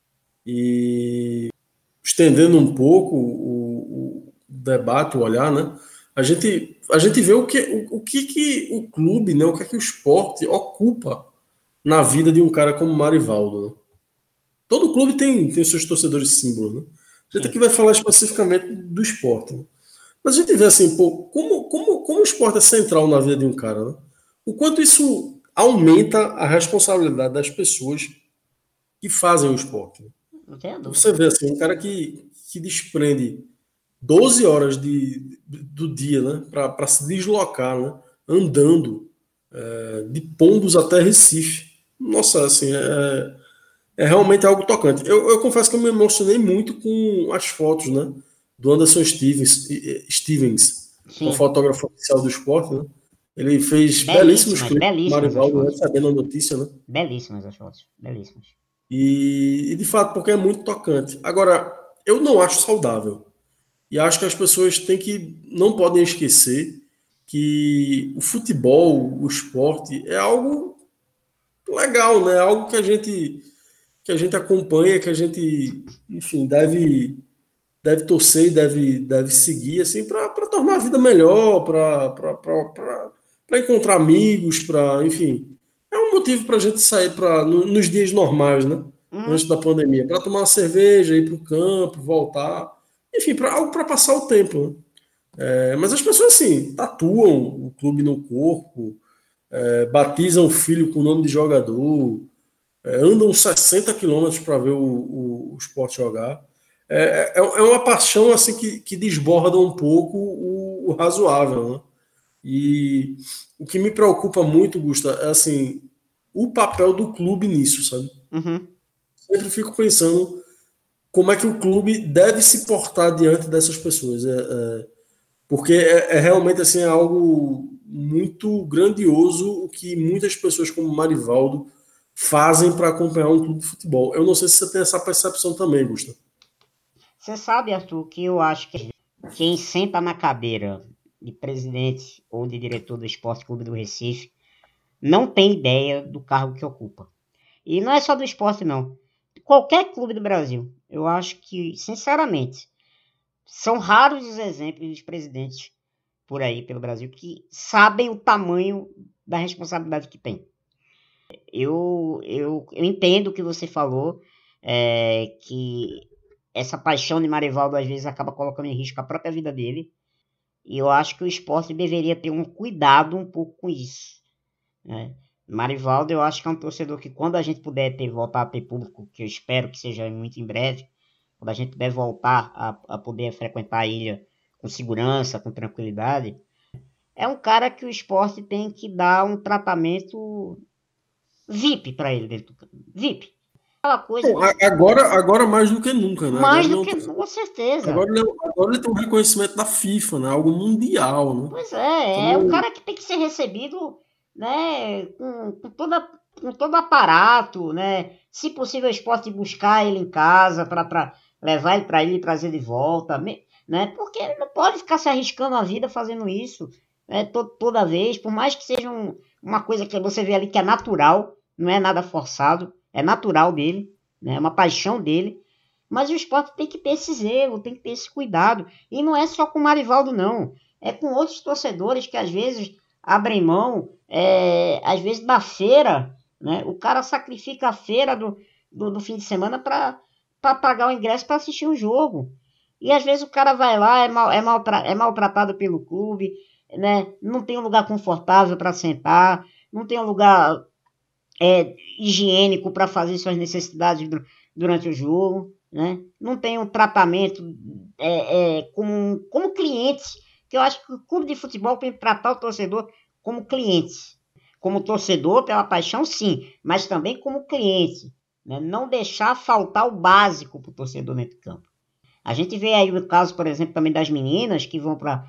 E estendendo um pouco o, o debate, o olhar, né? A gente, a gente vê o que, o, o que, que o clube, né? O que é que o esporte ocupa na vida de um cara como Marivaldo, né? Todo clube tem, tem seus torcedores símbolos, né? A gente aqui vai falar especificamente do esporte, né? Mas a gente vê assim, pô, como, como, como o esporte é central na vida de um cara, né? O quanto isso aumenta a responsabilidade das pessoas que fazem o esporte. Né? Não tem dúvida. Você vê assim, um cara que, que desprende doze horas de, do dia, né? Para se deslocar, né? Andando é, de Pombos até Recife. Nossa, assim, é, é realmente algo tocante. Eu, eu confesso que eu me emocionei muito com as fotos, né? Do Anderson Stevens, Stevens, o fotógrafo oficial do esporte, né? Ele fez belíssimos clipes. Marivaldo, né? Sabendo a notícia, né? Belíssimas as fotos, belíssimas. E, e de fato, porque é muito tocante. Agora, eu não acho saudável. E acho que as pessoas têm que, não podem esquecer que o futebol, o esporte, é algo legal, né? Algo que a gente, que a gente acompanha, que a gente, enfim, deve, deve torcer e deve, deve seguir, assim, para tornar a vida melhor, para encontrar amigos, para, enfim. É um motivo para a gente sair pra, no, nos dias normais, né? Uhum. Antes da pandemia, para tomar uma cerveja, ir para o campo, voltar. Enfim, para algo para passar o tempo. Né? É, mas as pessoas, assim, tatuam o clube no corpo, é, batizam o filho com o nome de jogador, é, andam sessenta quilômetros para ver o, o, o esporte jogar. É, é, é uma paixão assim, que, que desborda um pouco o, o razoável. Né? E o que me preocupa muito, Gusta, é assim, o papel do clube nisso, sabe? Uhum. Sempre fico pensando como é que o clube deve se portar diante dessas pessoas. É, é, porque é, é realmente assim, é algo muito grandioso o que muitas pessoas como Marivaldo fazem para acompanhar um clube de futebol. Eu não sei se você tem essa percepção também, Gustavo. Você sabe, Arthur, que eu acho que quem senta na cadeira de presidente ou de diretor do Esporte Clube do Recife não tem ideia do cargo que ocupa. E não é só do esporte, não. Qualquer clube do Brasil. Eu acho que, sinceramente, são raros os exemplos de presidentes por aí, pelo Brasil, que sabem o tamanho da responsabilidade que tem. Eu, eu, eu entendo o que você falou, é, que essa paixão de Marivaldo, às vezes, acaba colocando em risco a própria vida dele. E eu acho que o esporte deveria ter um cuidado um pouco com isso. Né? Marivaldo, eu acho que é um torcedor que, quando a gente puder ter, voltar a ter público, que eu espero que seja muito em breve, quando a gente puder voltar a, a poder frequentar a ilha com segurança, com tranquilidade, é um cara que o esporte tem que dar um tratamento V I P para ele. V I P. Aquela coisa Bom, agora, agora mais do que nunca, né? Mais agora do que nunca, com certeza. Agora ele, agora ele tem um reconhecimento da FIFA, né? Algo mundial, né? Pois é, então, é um cara que tem que ser recebido, né, com, com, toda, com todo aparato, né? Se possível, o esporte buscar ele em casa para levar ele para ele e trazer de volta, né? Porque ele não pode ficar se arriscando a vida fazendo isso, né? Toda, toda vez, por mais que seja um, uma coisa que você vê ali que é natural, não é nada forçado, é natural dele, né? É uma paixão dele. Mas o Sport tem que ter esse zelo, tem que ter esse cuidado. E não é só com o Marivaldo, não. É com outros torcedores que às vezes abrem mão, é, às vezes da feira, né? O cara sacrifica a feira do, do, do fim de semana para pagar o ingresso para assistir o jogo. E às vezes o cara vai lá, é, mal, é, maltra, é maltratado pelo clube, né? Não tem um lugar confortável para sentar, não tem um lugar é, higiênico para fazer suas necessidades durante o jogo, né? Não tem um tratamento é, é, como, como cliente, que eu acho que o clube de futebol tem que tratar o torcedor como cliente. Como torcedor, pela paixão, sim, mas também como cliente, né? Não deixar faltar o básico para o torcedor dentro do campo. A gente vê aí o caso, por exemplo, também das meninas que vão para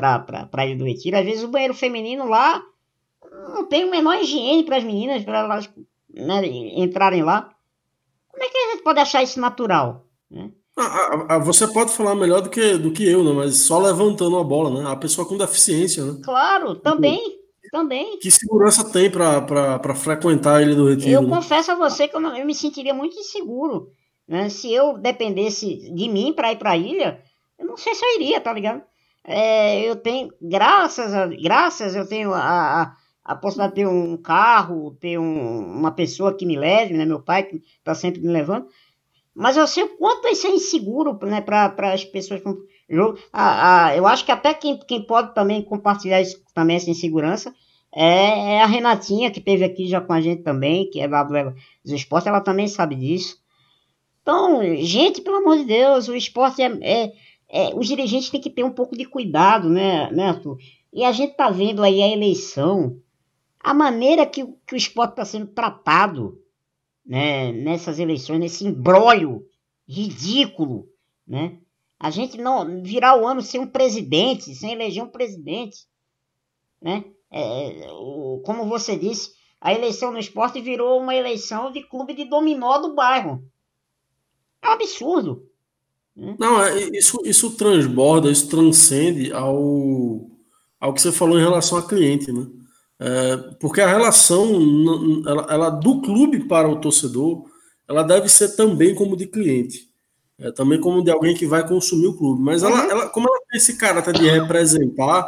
a Ilha do Retiro. Às vezes o banheiro feminino lá não tem a menor higiene para as meninas, para elas, né, entrarem lá. Como é que a gente pode achar isso natural, né? Ah, ah, você pode falar melhor do que, do que eu, né? Mas só levantando a bola, né? A pessoa com deficiência, né? Claro, também, também. Que segurança tem para frequentar a Ilha do Retiro? Eu né? confesso a você que eu, não, eu me sentiria muito inseguro, né? Se eu dependesse de mim para ir para a ilha, eu não sei se eu iria, tá ligado? É, eu tenho, graças a, graças, eu tenho a, a, a possibilidade de ter um carro, ter um, uma pessoa que me leve, né? Meu pai que está sempre me levando. Mas eu sei o quanto isso é inseguro, né, para as pessoas. Ah, ah, eu acho que até quem, quem pode também compartilhar isso, também essa insegurança é, é a Renatinha, que esteve aqui já com a gente também, que é lá do dos esportes, ela também sabe disso. Então, gente, pelo amor de Deus, o esporte é, é, é... Os dirigentes têm que ter um pouco de cuidado, né, né, Arthur? E a gente está vendo aí a eleição, a maneira que, que o esporte está sendo tratado, né, nessas eleições, nesse imbróglio ridículo, né? A gente não virar o ano sem um presidente, sem eleger um presidente, né? É, o, como você disse, a eleição no esporte virou uma eleição de clube de dominó do bairro. É um absurdo. Né? Não, é, isso, isso transborda, isso transcende ao, ao que você falou em relação a cliente, né? É, porque a relação ela, ela, do clube para o torcedor, ela deve ser também como de cliente, é, também como de alguém que vai consumir o clube, mas ela, ela, como ela tem esse caráter de representar,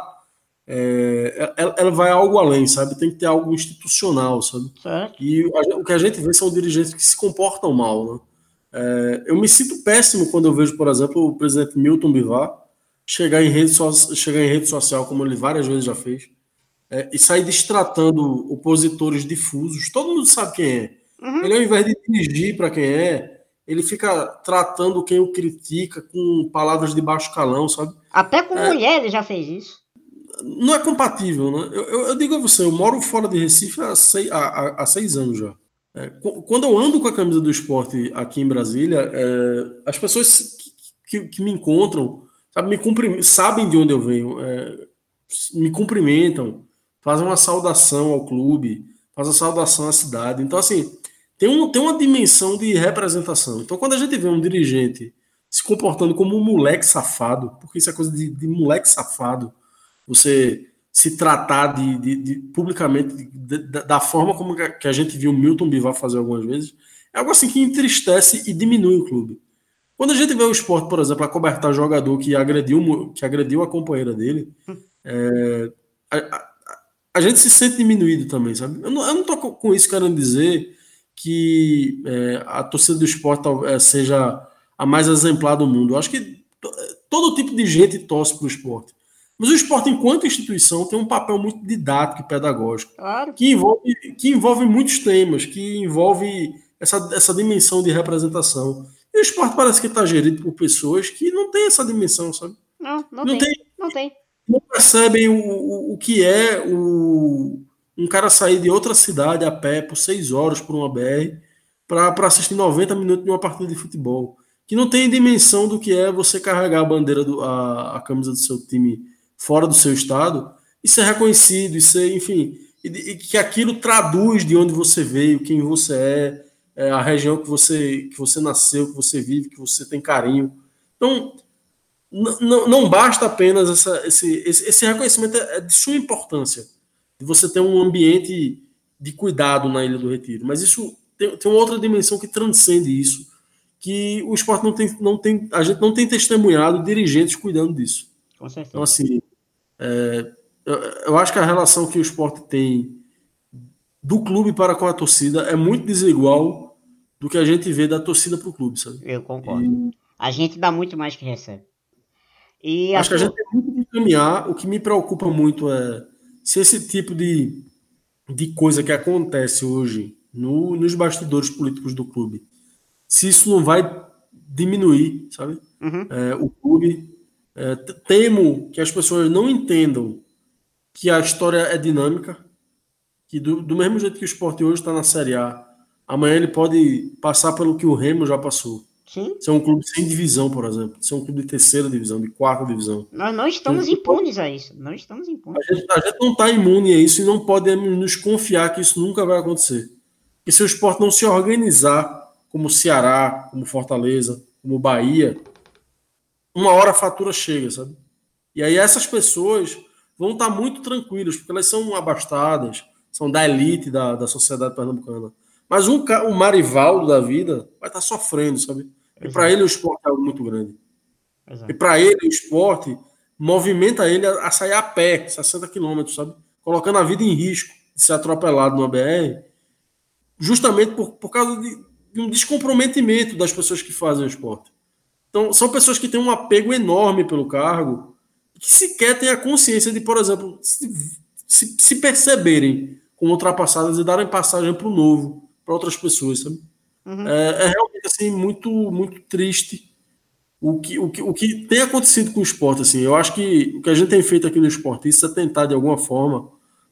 é, ela, ela vai algo além, sabe? Tem que ter algo institucional, sabe? Certo. E a, o que a gente vê são dirigentes que se comportam mal, né? É, eu me sinto péssimo quando eu vejo, por exemplo, o presidente Milton Bivar chegar em rede, so, chegar em rede social, como ele várias vezes já fez, É, e sair destratando opositores difusos. Todo mundo sabe quem é. Uhum. Ele, ao invés de dirigir para quem é, ele fica tratando quem o critica com palavras de baixo calão, sabe? Até com é, mulher ele já fez isso. Não é compatível, né? Eu, eu, eu digo a você, eu moro fora de Recife há seis, há, há seis anos já. É, quando eu ando com a camisa do esporte aqui em Brasília, é, as pessoas que, que, que me encontram, sabe, me cumprim, sabem de onde eu venho, é, me cumprimentam, fazem uma saudação ao clube, fazem uma saudação à cidade. Então, assim, tem, um, tem uma dimensão de representação. Então, quando a gente vê um dirigente se comportando como um moleque safado, porque isso é coisa de, de moleque safado, você se tratar de, de, de publicamente de, de, da forma como que a gente viu o Milton Bivar fazer algumas vezes, é algo assim que entristece e diminui o clube. Quando a gente vê o esporte, por exemplo, acobertar jogador que agrediu, que agrediu a companheira dele, é, a, a, a gente se sente diminuído também, sabe? Eu não, eu não tô com isso querendo dizer que é, a torcida do esporte é, seja a mais exemplar do mundo. Eu acho que todo tipo de gente torce para o esporte. Mas o esporte, enquanto instituição, tem um papel muito didático e pedagógico, claro. que, envolve, que envolve muitos temas, que envolve essa, essa dimensão de representação. E o esporte parece que está gerido por pessoas que não têm essa dimensão, sabe? Não, não, não tem, tem. Não tem. Não percebem o, o, o que é o, um cara sair de outra cidade a pé por seis horas por uma B R para assistir noventa minutos de uma partida de futebol. Que não tem dimensão do que é você carregar a bandeira, do, a, a camisa do seu time fora do seu estado e ser reconhecido, e ser, enfim, e, e que aquilo traduz de onde você veio, quem você é, é a região que você, que você nasceu, que você vive, que você tem carinho. Então, Não, não basta apenas essa, esse, esse, esse reconhecimento é de sua importância, de você ter um ambiente de cuidado na Ilha do Retiro. Mas isso tem, tem uma outra dimensão que transcende isso, que o esporte não tem, não tem, a gente não tem testemunhado dirigentes cuidando disso. Com certeza. Então, assim, é, eu, eu acho que a relação que o esporte tem do clube para com a torcida é muito desigual do que a gente vê da torcida para o clube, sabe? Eu concordo. E a gente dá muito mais que recebe. E acho a... que a gente tem muito que caminhar. O que me preocupa muito é se esse tipo de, de coisa que acontece hoje no, nos bastidores políticos do clube, se isso não vai diminuir, sabe? Uhum. É, o clube, é, temo que as pessoas não entendam que a história é dinâmica, que do, do mesmo jeito que o Sport hoje está na Série A, amanhã ele pode passar pelo que o Remo já passou. Sim. Ser um clube sem divisão, por exemplo. Ser um clube de terceira divisão, de quarta divisão. Nós não estamos impunes a isso. Não estamos impunes. A gente, a gente não está imune a isso e não podemos nos confiar que isso nunca vai acontecer. Porque se o Sport não se organizar como Ceará, como Fortaleza, como Bahia, uma hora a fatura chega, sabe? E aí essas pessoas vão estar muito tranquilas, porque elas são abastadas, são da elite da, da sociedade pernambucana. Mas um, o Marivaldo da vida vai estar sofrendo, sabe? E para ele o esporte é algo muito grande. Exato. E para ele o esporte movimenta ele a, a sair a pé, sessenta quilômetros, sabe? Colocando a vida em risco de ser atropelado numa B R, justamente por, por causa de, de um descomprometimento das pessoas que fazem o esporte. Então, são pessoas que têm um apego enorme pelo cargo, que sequer têm a consciência de, por exemplo, se, se, se perceberem como ultrapassadas e darem passagem para o novo, para outras pessoas, sabe? Uhum. É, é realmente assim, muito, muito triste o que, o, que, o que tem acontecido com o esporte. Assim. Eu acho que o que a gente tem feito aqui no Esportista é tentar, de alguma forma,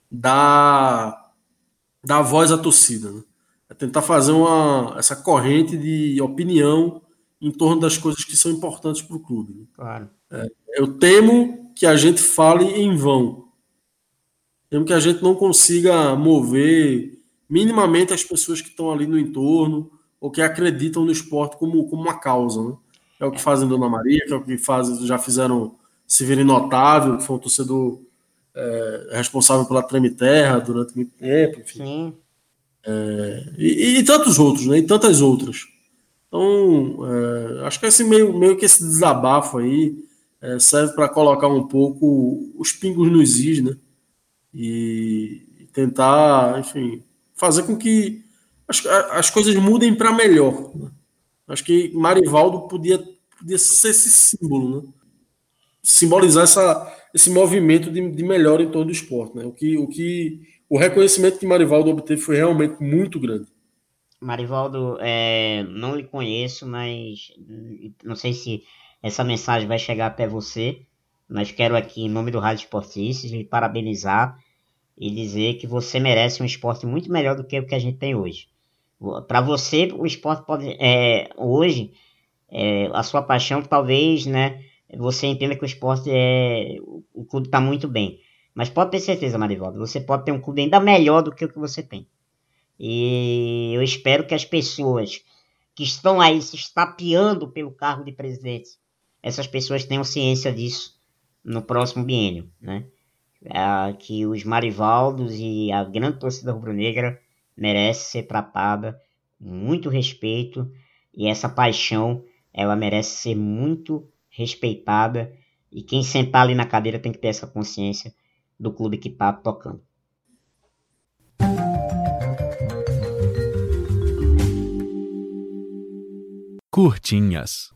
dar, dar voz à torcida. Né? É tentar fazer uma, essa corrente de opinião em torno das coisas que são importantes para o clube. Né? Claro. É, eu temo que a gente fale em vão. Temo que a gente não consiga mover minimamente as pessoas que estão ali no entorno ou que acreditam no esporte como, como uma causa. Né? É o que fazem Dona Maria, que é o que fazem, já fizeram Severino Otávio, que foi um torcedor é, responsável pela Treme Terra durante muito tempo. Enfim. Sim. É, e, e tantos outros, né? E tantas outras. Então, é, acho que esse meio, meio que esse desabafo aí é, serve para colocar um pouco os pingos nos is, né? E tentar, enfim, fazer com que as, as coisas mudem para melhor. Né? Acho que Marivaldo podia, podia ser esse símbolo, né? Simbolizar essa, esse movimento de, de melhora em torno do esporte. Né? O, que, o, que, o reconhecimento que Marivaldo obteve foi realmente muito grande. Marivaldo, é, não lhe conheço, mas não sei se essa mensagem vai chegar até você, mas quero aqui, em nome do Rádio Esportistas, lhe parabenizar e dizer que você merece um esporte muito melhor do que o que a gente tem hoje. Para você, o esporte pode, é, hoje, é, a sua paixão, talvez, né, você entenda que o esporte é, o clube está muito bem, mas pode ter certeza, Marivaldo, você pode ter um clube ainda melhor do que o que você tem. E eu espero que as pessoas que estão aí se estapeando pelo cargo de presidente, essas pessoas tenham ciência disso no próximo biênio, né? É, que os Marivaldos e a grande torcida rubro-negra merece ser tratada com muito respeito, e essa paixão, ela merece ser muito respeitada, e quem sentar ali na cadeira tem que ter essa consciência do clube que está tocando. Curtinhas.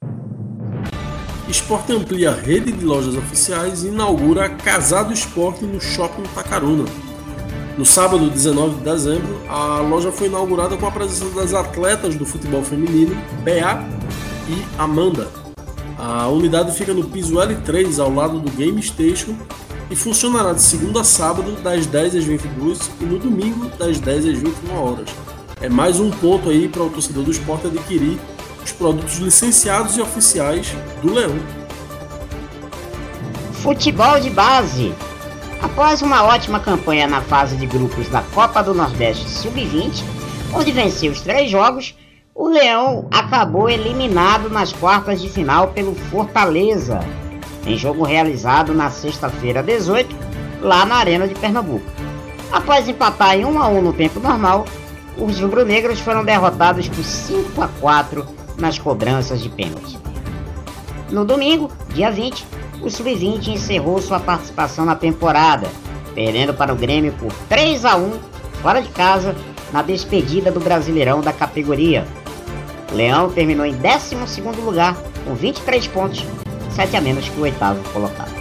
Sport amplia a rede de lojas oficiais e inaugura a Casa do Esporte no Shopping Tacaruna. No sábado, dezenove de dezembro, a loja foi inaugurada com a presença das atletas do futebol feminino, Bea e Amanda. A unidade fica no piso L três, ao lado do Game Station, e funcionará de segunda a sábado, das dez às vinte e duas e no domingo, das dez às vinte e uma horas. É mais um ponto aí para o torcedor do esporte adquirir os produtos licenciados e oficiais do Leão. Futebol de base. Após uma ótima campanha na fase de grupos da Copa do Nordeste sub vinte, onde venceu os três jogos, o Leão acabou eliminado nas quartas de final pelo Fortaleza, em jogo realizado na sexta-feira dezoito, lá na Arena de Pernambuco. Após empatar em um a um no tempo normal, os rubro-negros foram derrotados por cinco a quatro nas cobranças de pênalti. No domingo, dia vinte, o sub vinte encerrou sua participação na temporada, perdendo para o Grêmio por três a um fora de casa na despedida do Brasileirão da categoria. O Leão terminou em décimo segundo lugar com vinte e três pontos, sete a menos que o oitavo colocado.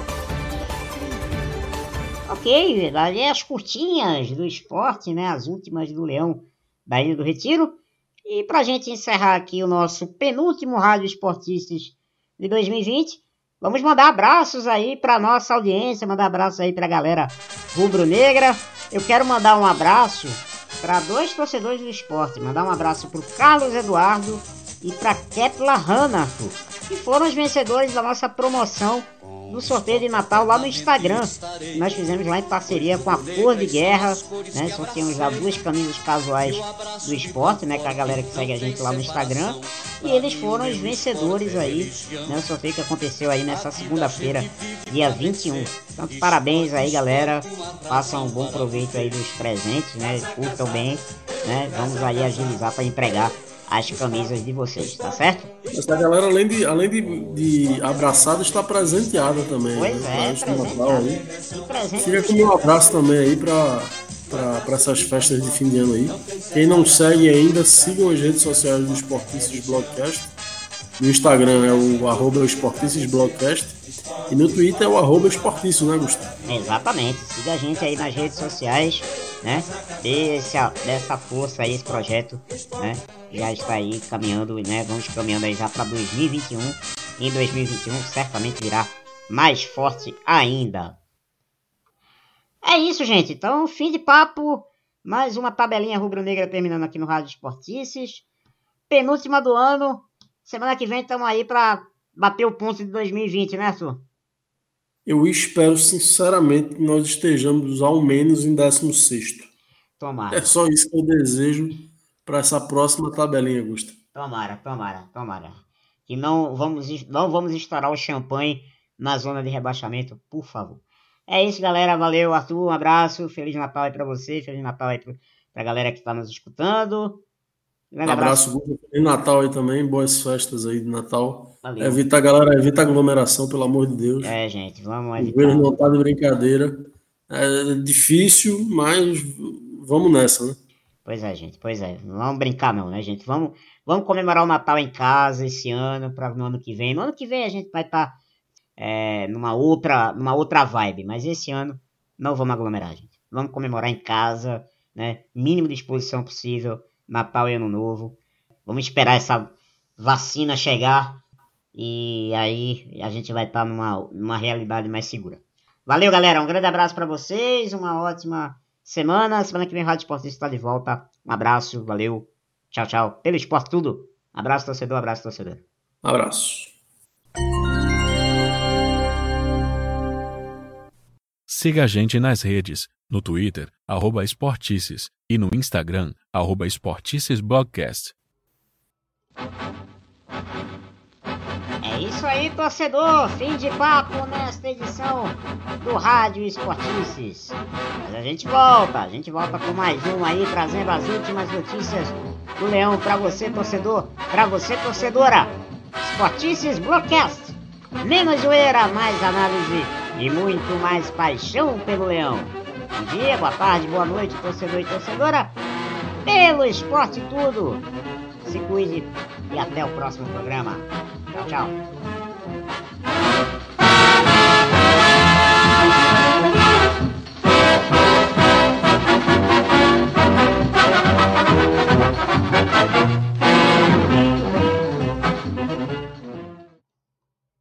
Ok, ali as curtinhas do esporte, né, as últimas do Leão da Ilha do Retiro. E pra gente encerrar aqui o nosso penúltimo Rádio Esportistas de dois mil e vinte, vamos mandar abraços aí pra nossa audiência, mandar abraços aí pra galera rubro-negra. Eu quero mandar um abraço para dois torcedores do esporte, mandar um abraço pro Carlos Eduardo e pra Ketla Hanna, que foram os vencedores da nossa promoção do sorteio de Natal lá no Instagram. Nós fizemos lá em parceria com a Cor de Guerra, né? Sorteamos já duas camisas casuais do esporte, né? Com a galera que segue a gente lá no Instagram. E eles foram os vencedores aí, né? O sorteio que aconteceu aí nessa segunda-feira, dia vinte e um. Então, parabéns aí, galera. Façam um bom proveito aí dos presentes, né? Curtam bem, né? Vamos aí agilizar para entregar as camisas de vocês, tá certo? Essa galera, além de, além de, de abraçada, está presenteada também. Pois né? é, presenteada. Aí. Presente. Fica com um abraço também aí para para essas festas de fim de ano aí. Quem não segue ainda, sigam as redes sociais do Esportistas Blogcast. No Instagram é o arroba Esportistas Blogcast e no Twitter é o arroba Esportistas, né, Gustavo? Exatamente, siga a gente aí nas redes sociais, né? Dê essa força aí, esse projeto, né? Já está aí caminhando, né? Vamos caminhando aí já para dois mil e vinte e um. Em dois mil e vinte e um certamente virá mais forte ainda. É isso, gente. Então, fim de papo. Mais uma tabelinha rubro-negra terminando aqui no Rádio Esportices. Penúltima do ano. Semana que vem estamos aí para bater o ponto de dois mil e vinte, né, Arthur? Eu espero sinceramente que nós estejamos ao menos em décimo sexto. Tomara. É só isso que eu desejo para essa próxima tabelinha, Augusto. Tomara, tomara, tomara. Que não vamos, não vamos estourar o champanhe na zona de rebaixamento, por favor. É isso, galera. Valeu, Arthur. Um abraço. Feliz Natal aí pra você. Feliz Natal aí pra, pra galera que tá nos escutando. Um abraço, Guto. Feliz Natal aí também. Boas festas aí de Natal. Valeu. Evita, galera, evita aglomeração, pelo amor de Deus. É, gente, vamos O evitar. governo não tá de brincadeira. É difícil, mas vamos nessa, né? Pois é, gente. Pois é. Não vamos brincar não, né, gente? Vamos, vamos comemorar o Natal em casa esse ano, para no ano que vem. No ano que vem a gente vai estar... Tá, É, numa, outra, numa outra vibe, mas esse ano não vamos aglomerar, gente. Vamos comemorar em casa, né? Mínimo de exposição possível, Natal e Ano Novo. Vamos esperar essa vacina chegar e aí a gente vai estar numa, numa realidade mais segura. Valeu, galera. Um grande abraço para vocês, uma ótima semana. Semana que vem o Rádio Esportista está de volta. Um abraço, valeu. Tchau, tchau. Pelo esporte tudo. Abraço, torcedor. Abraço, torcedor. Abraço. Siga a gente nas redes, no Twitter, arroba Esportices, e no Instagram, arroba EsporticesBlogcast. É isso aí, torcedor. Fim de papo nesta edição do Rádio Esportices. Mas a gente volta, a gente volta com mais um aí, trazendo as últimas notícias do Leão pra você, torcedor, pra você, torcedora. Esportices Blogcast. Menos zoeira, mais análise e muito mais paixão pelo Leão. Bom dia, boa tarde, boa noite, torcedor e torcedora. Pelo esporte tudo. Se cuide e até o próximo programa. Tchau, tchau. Thank you.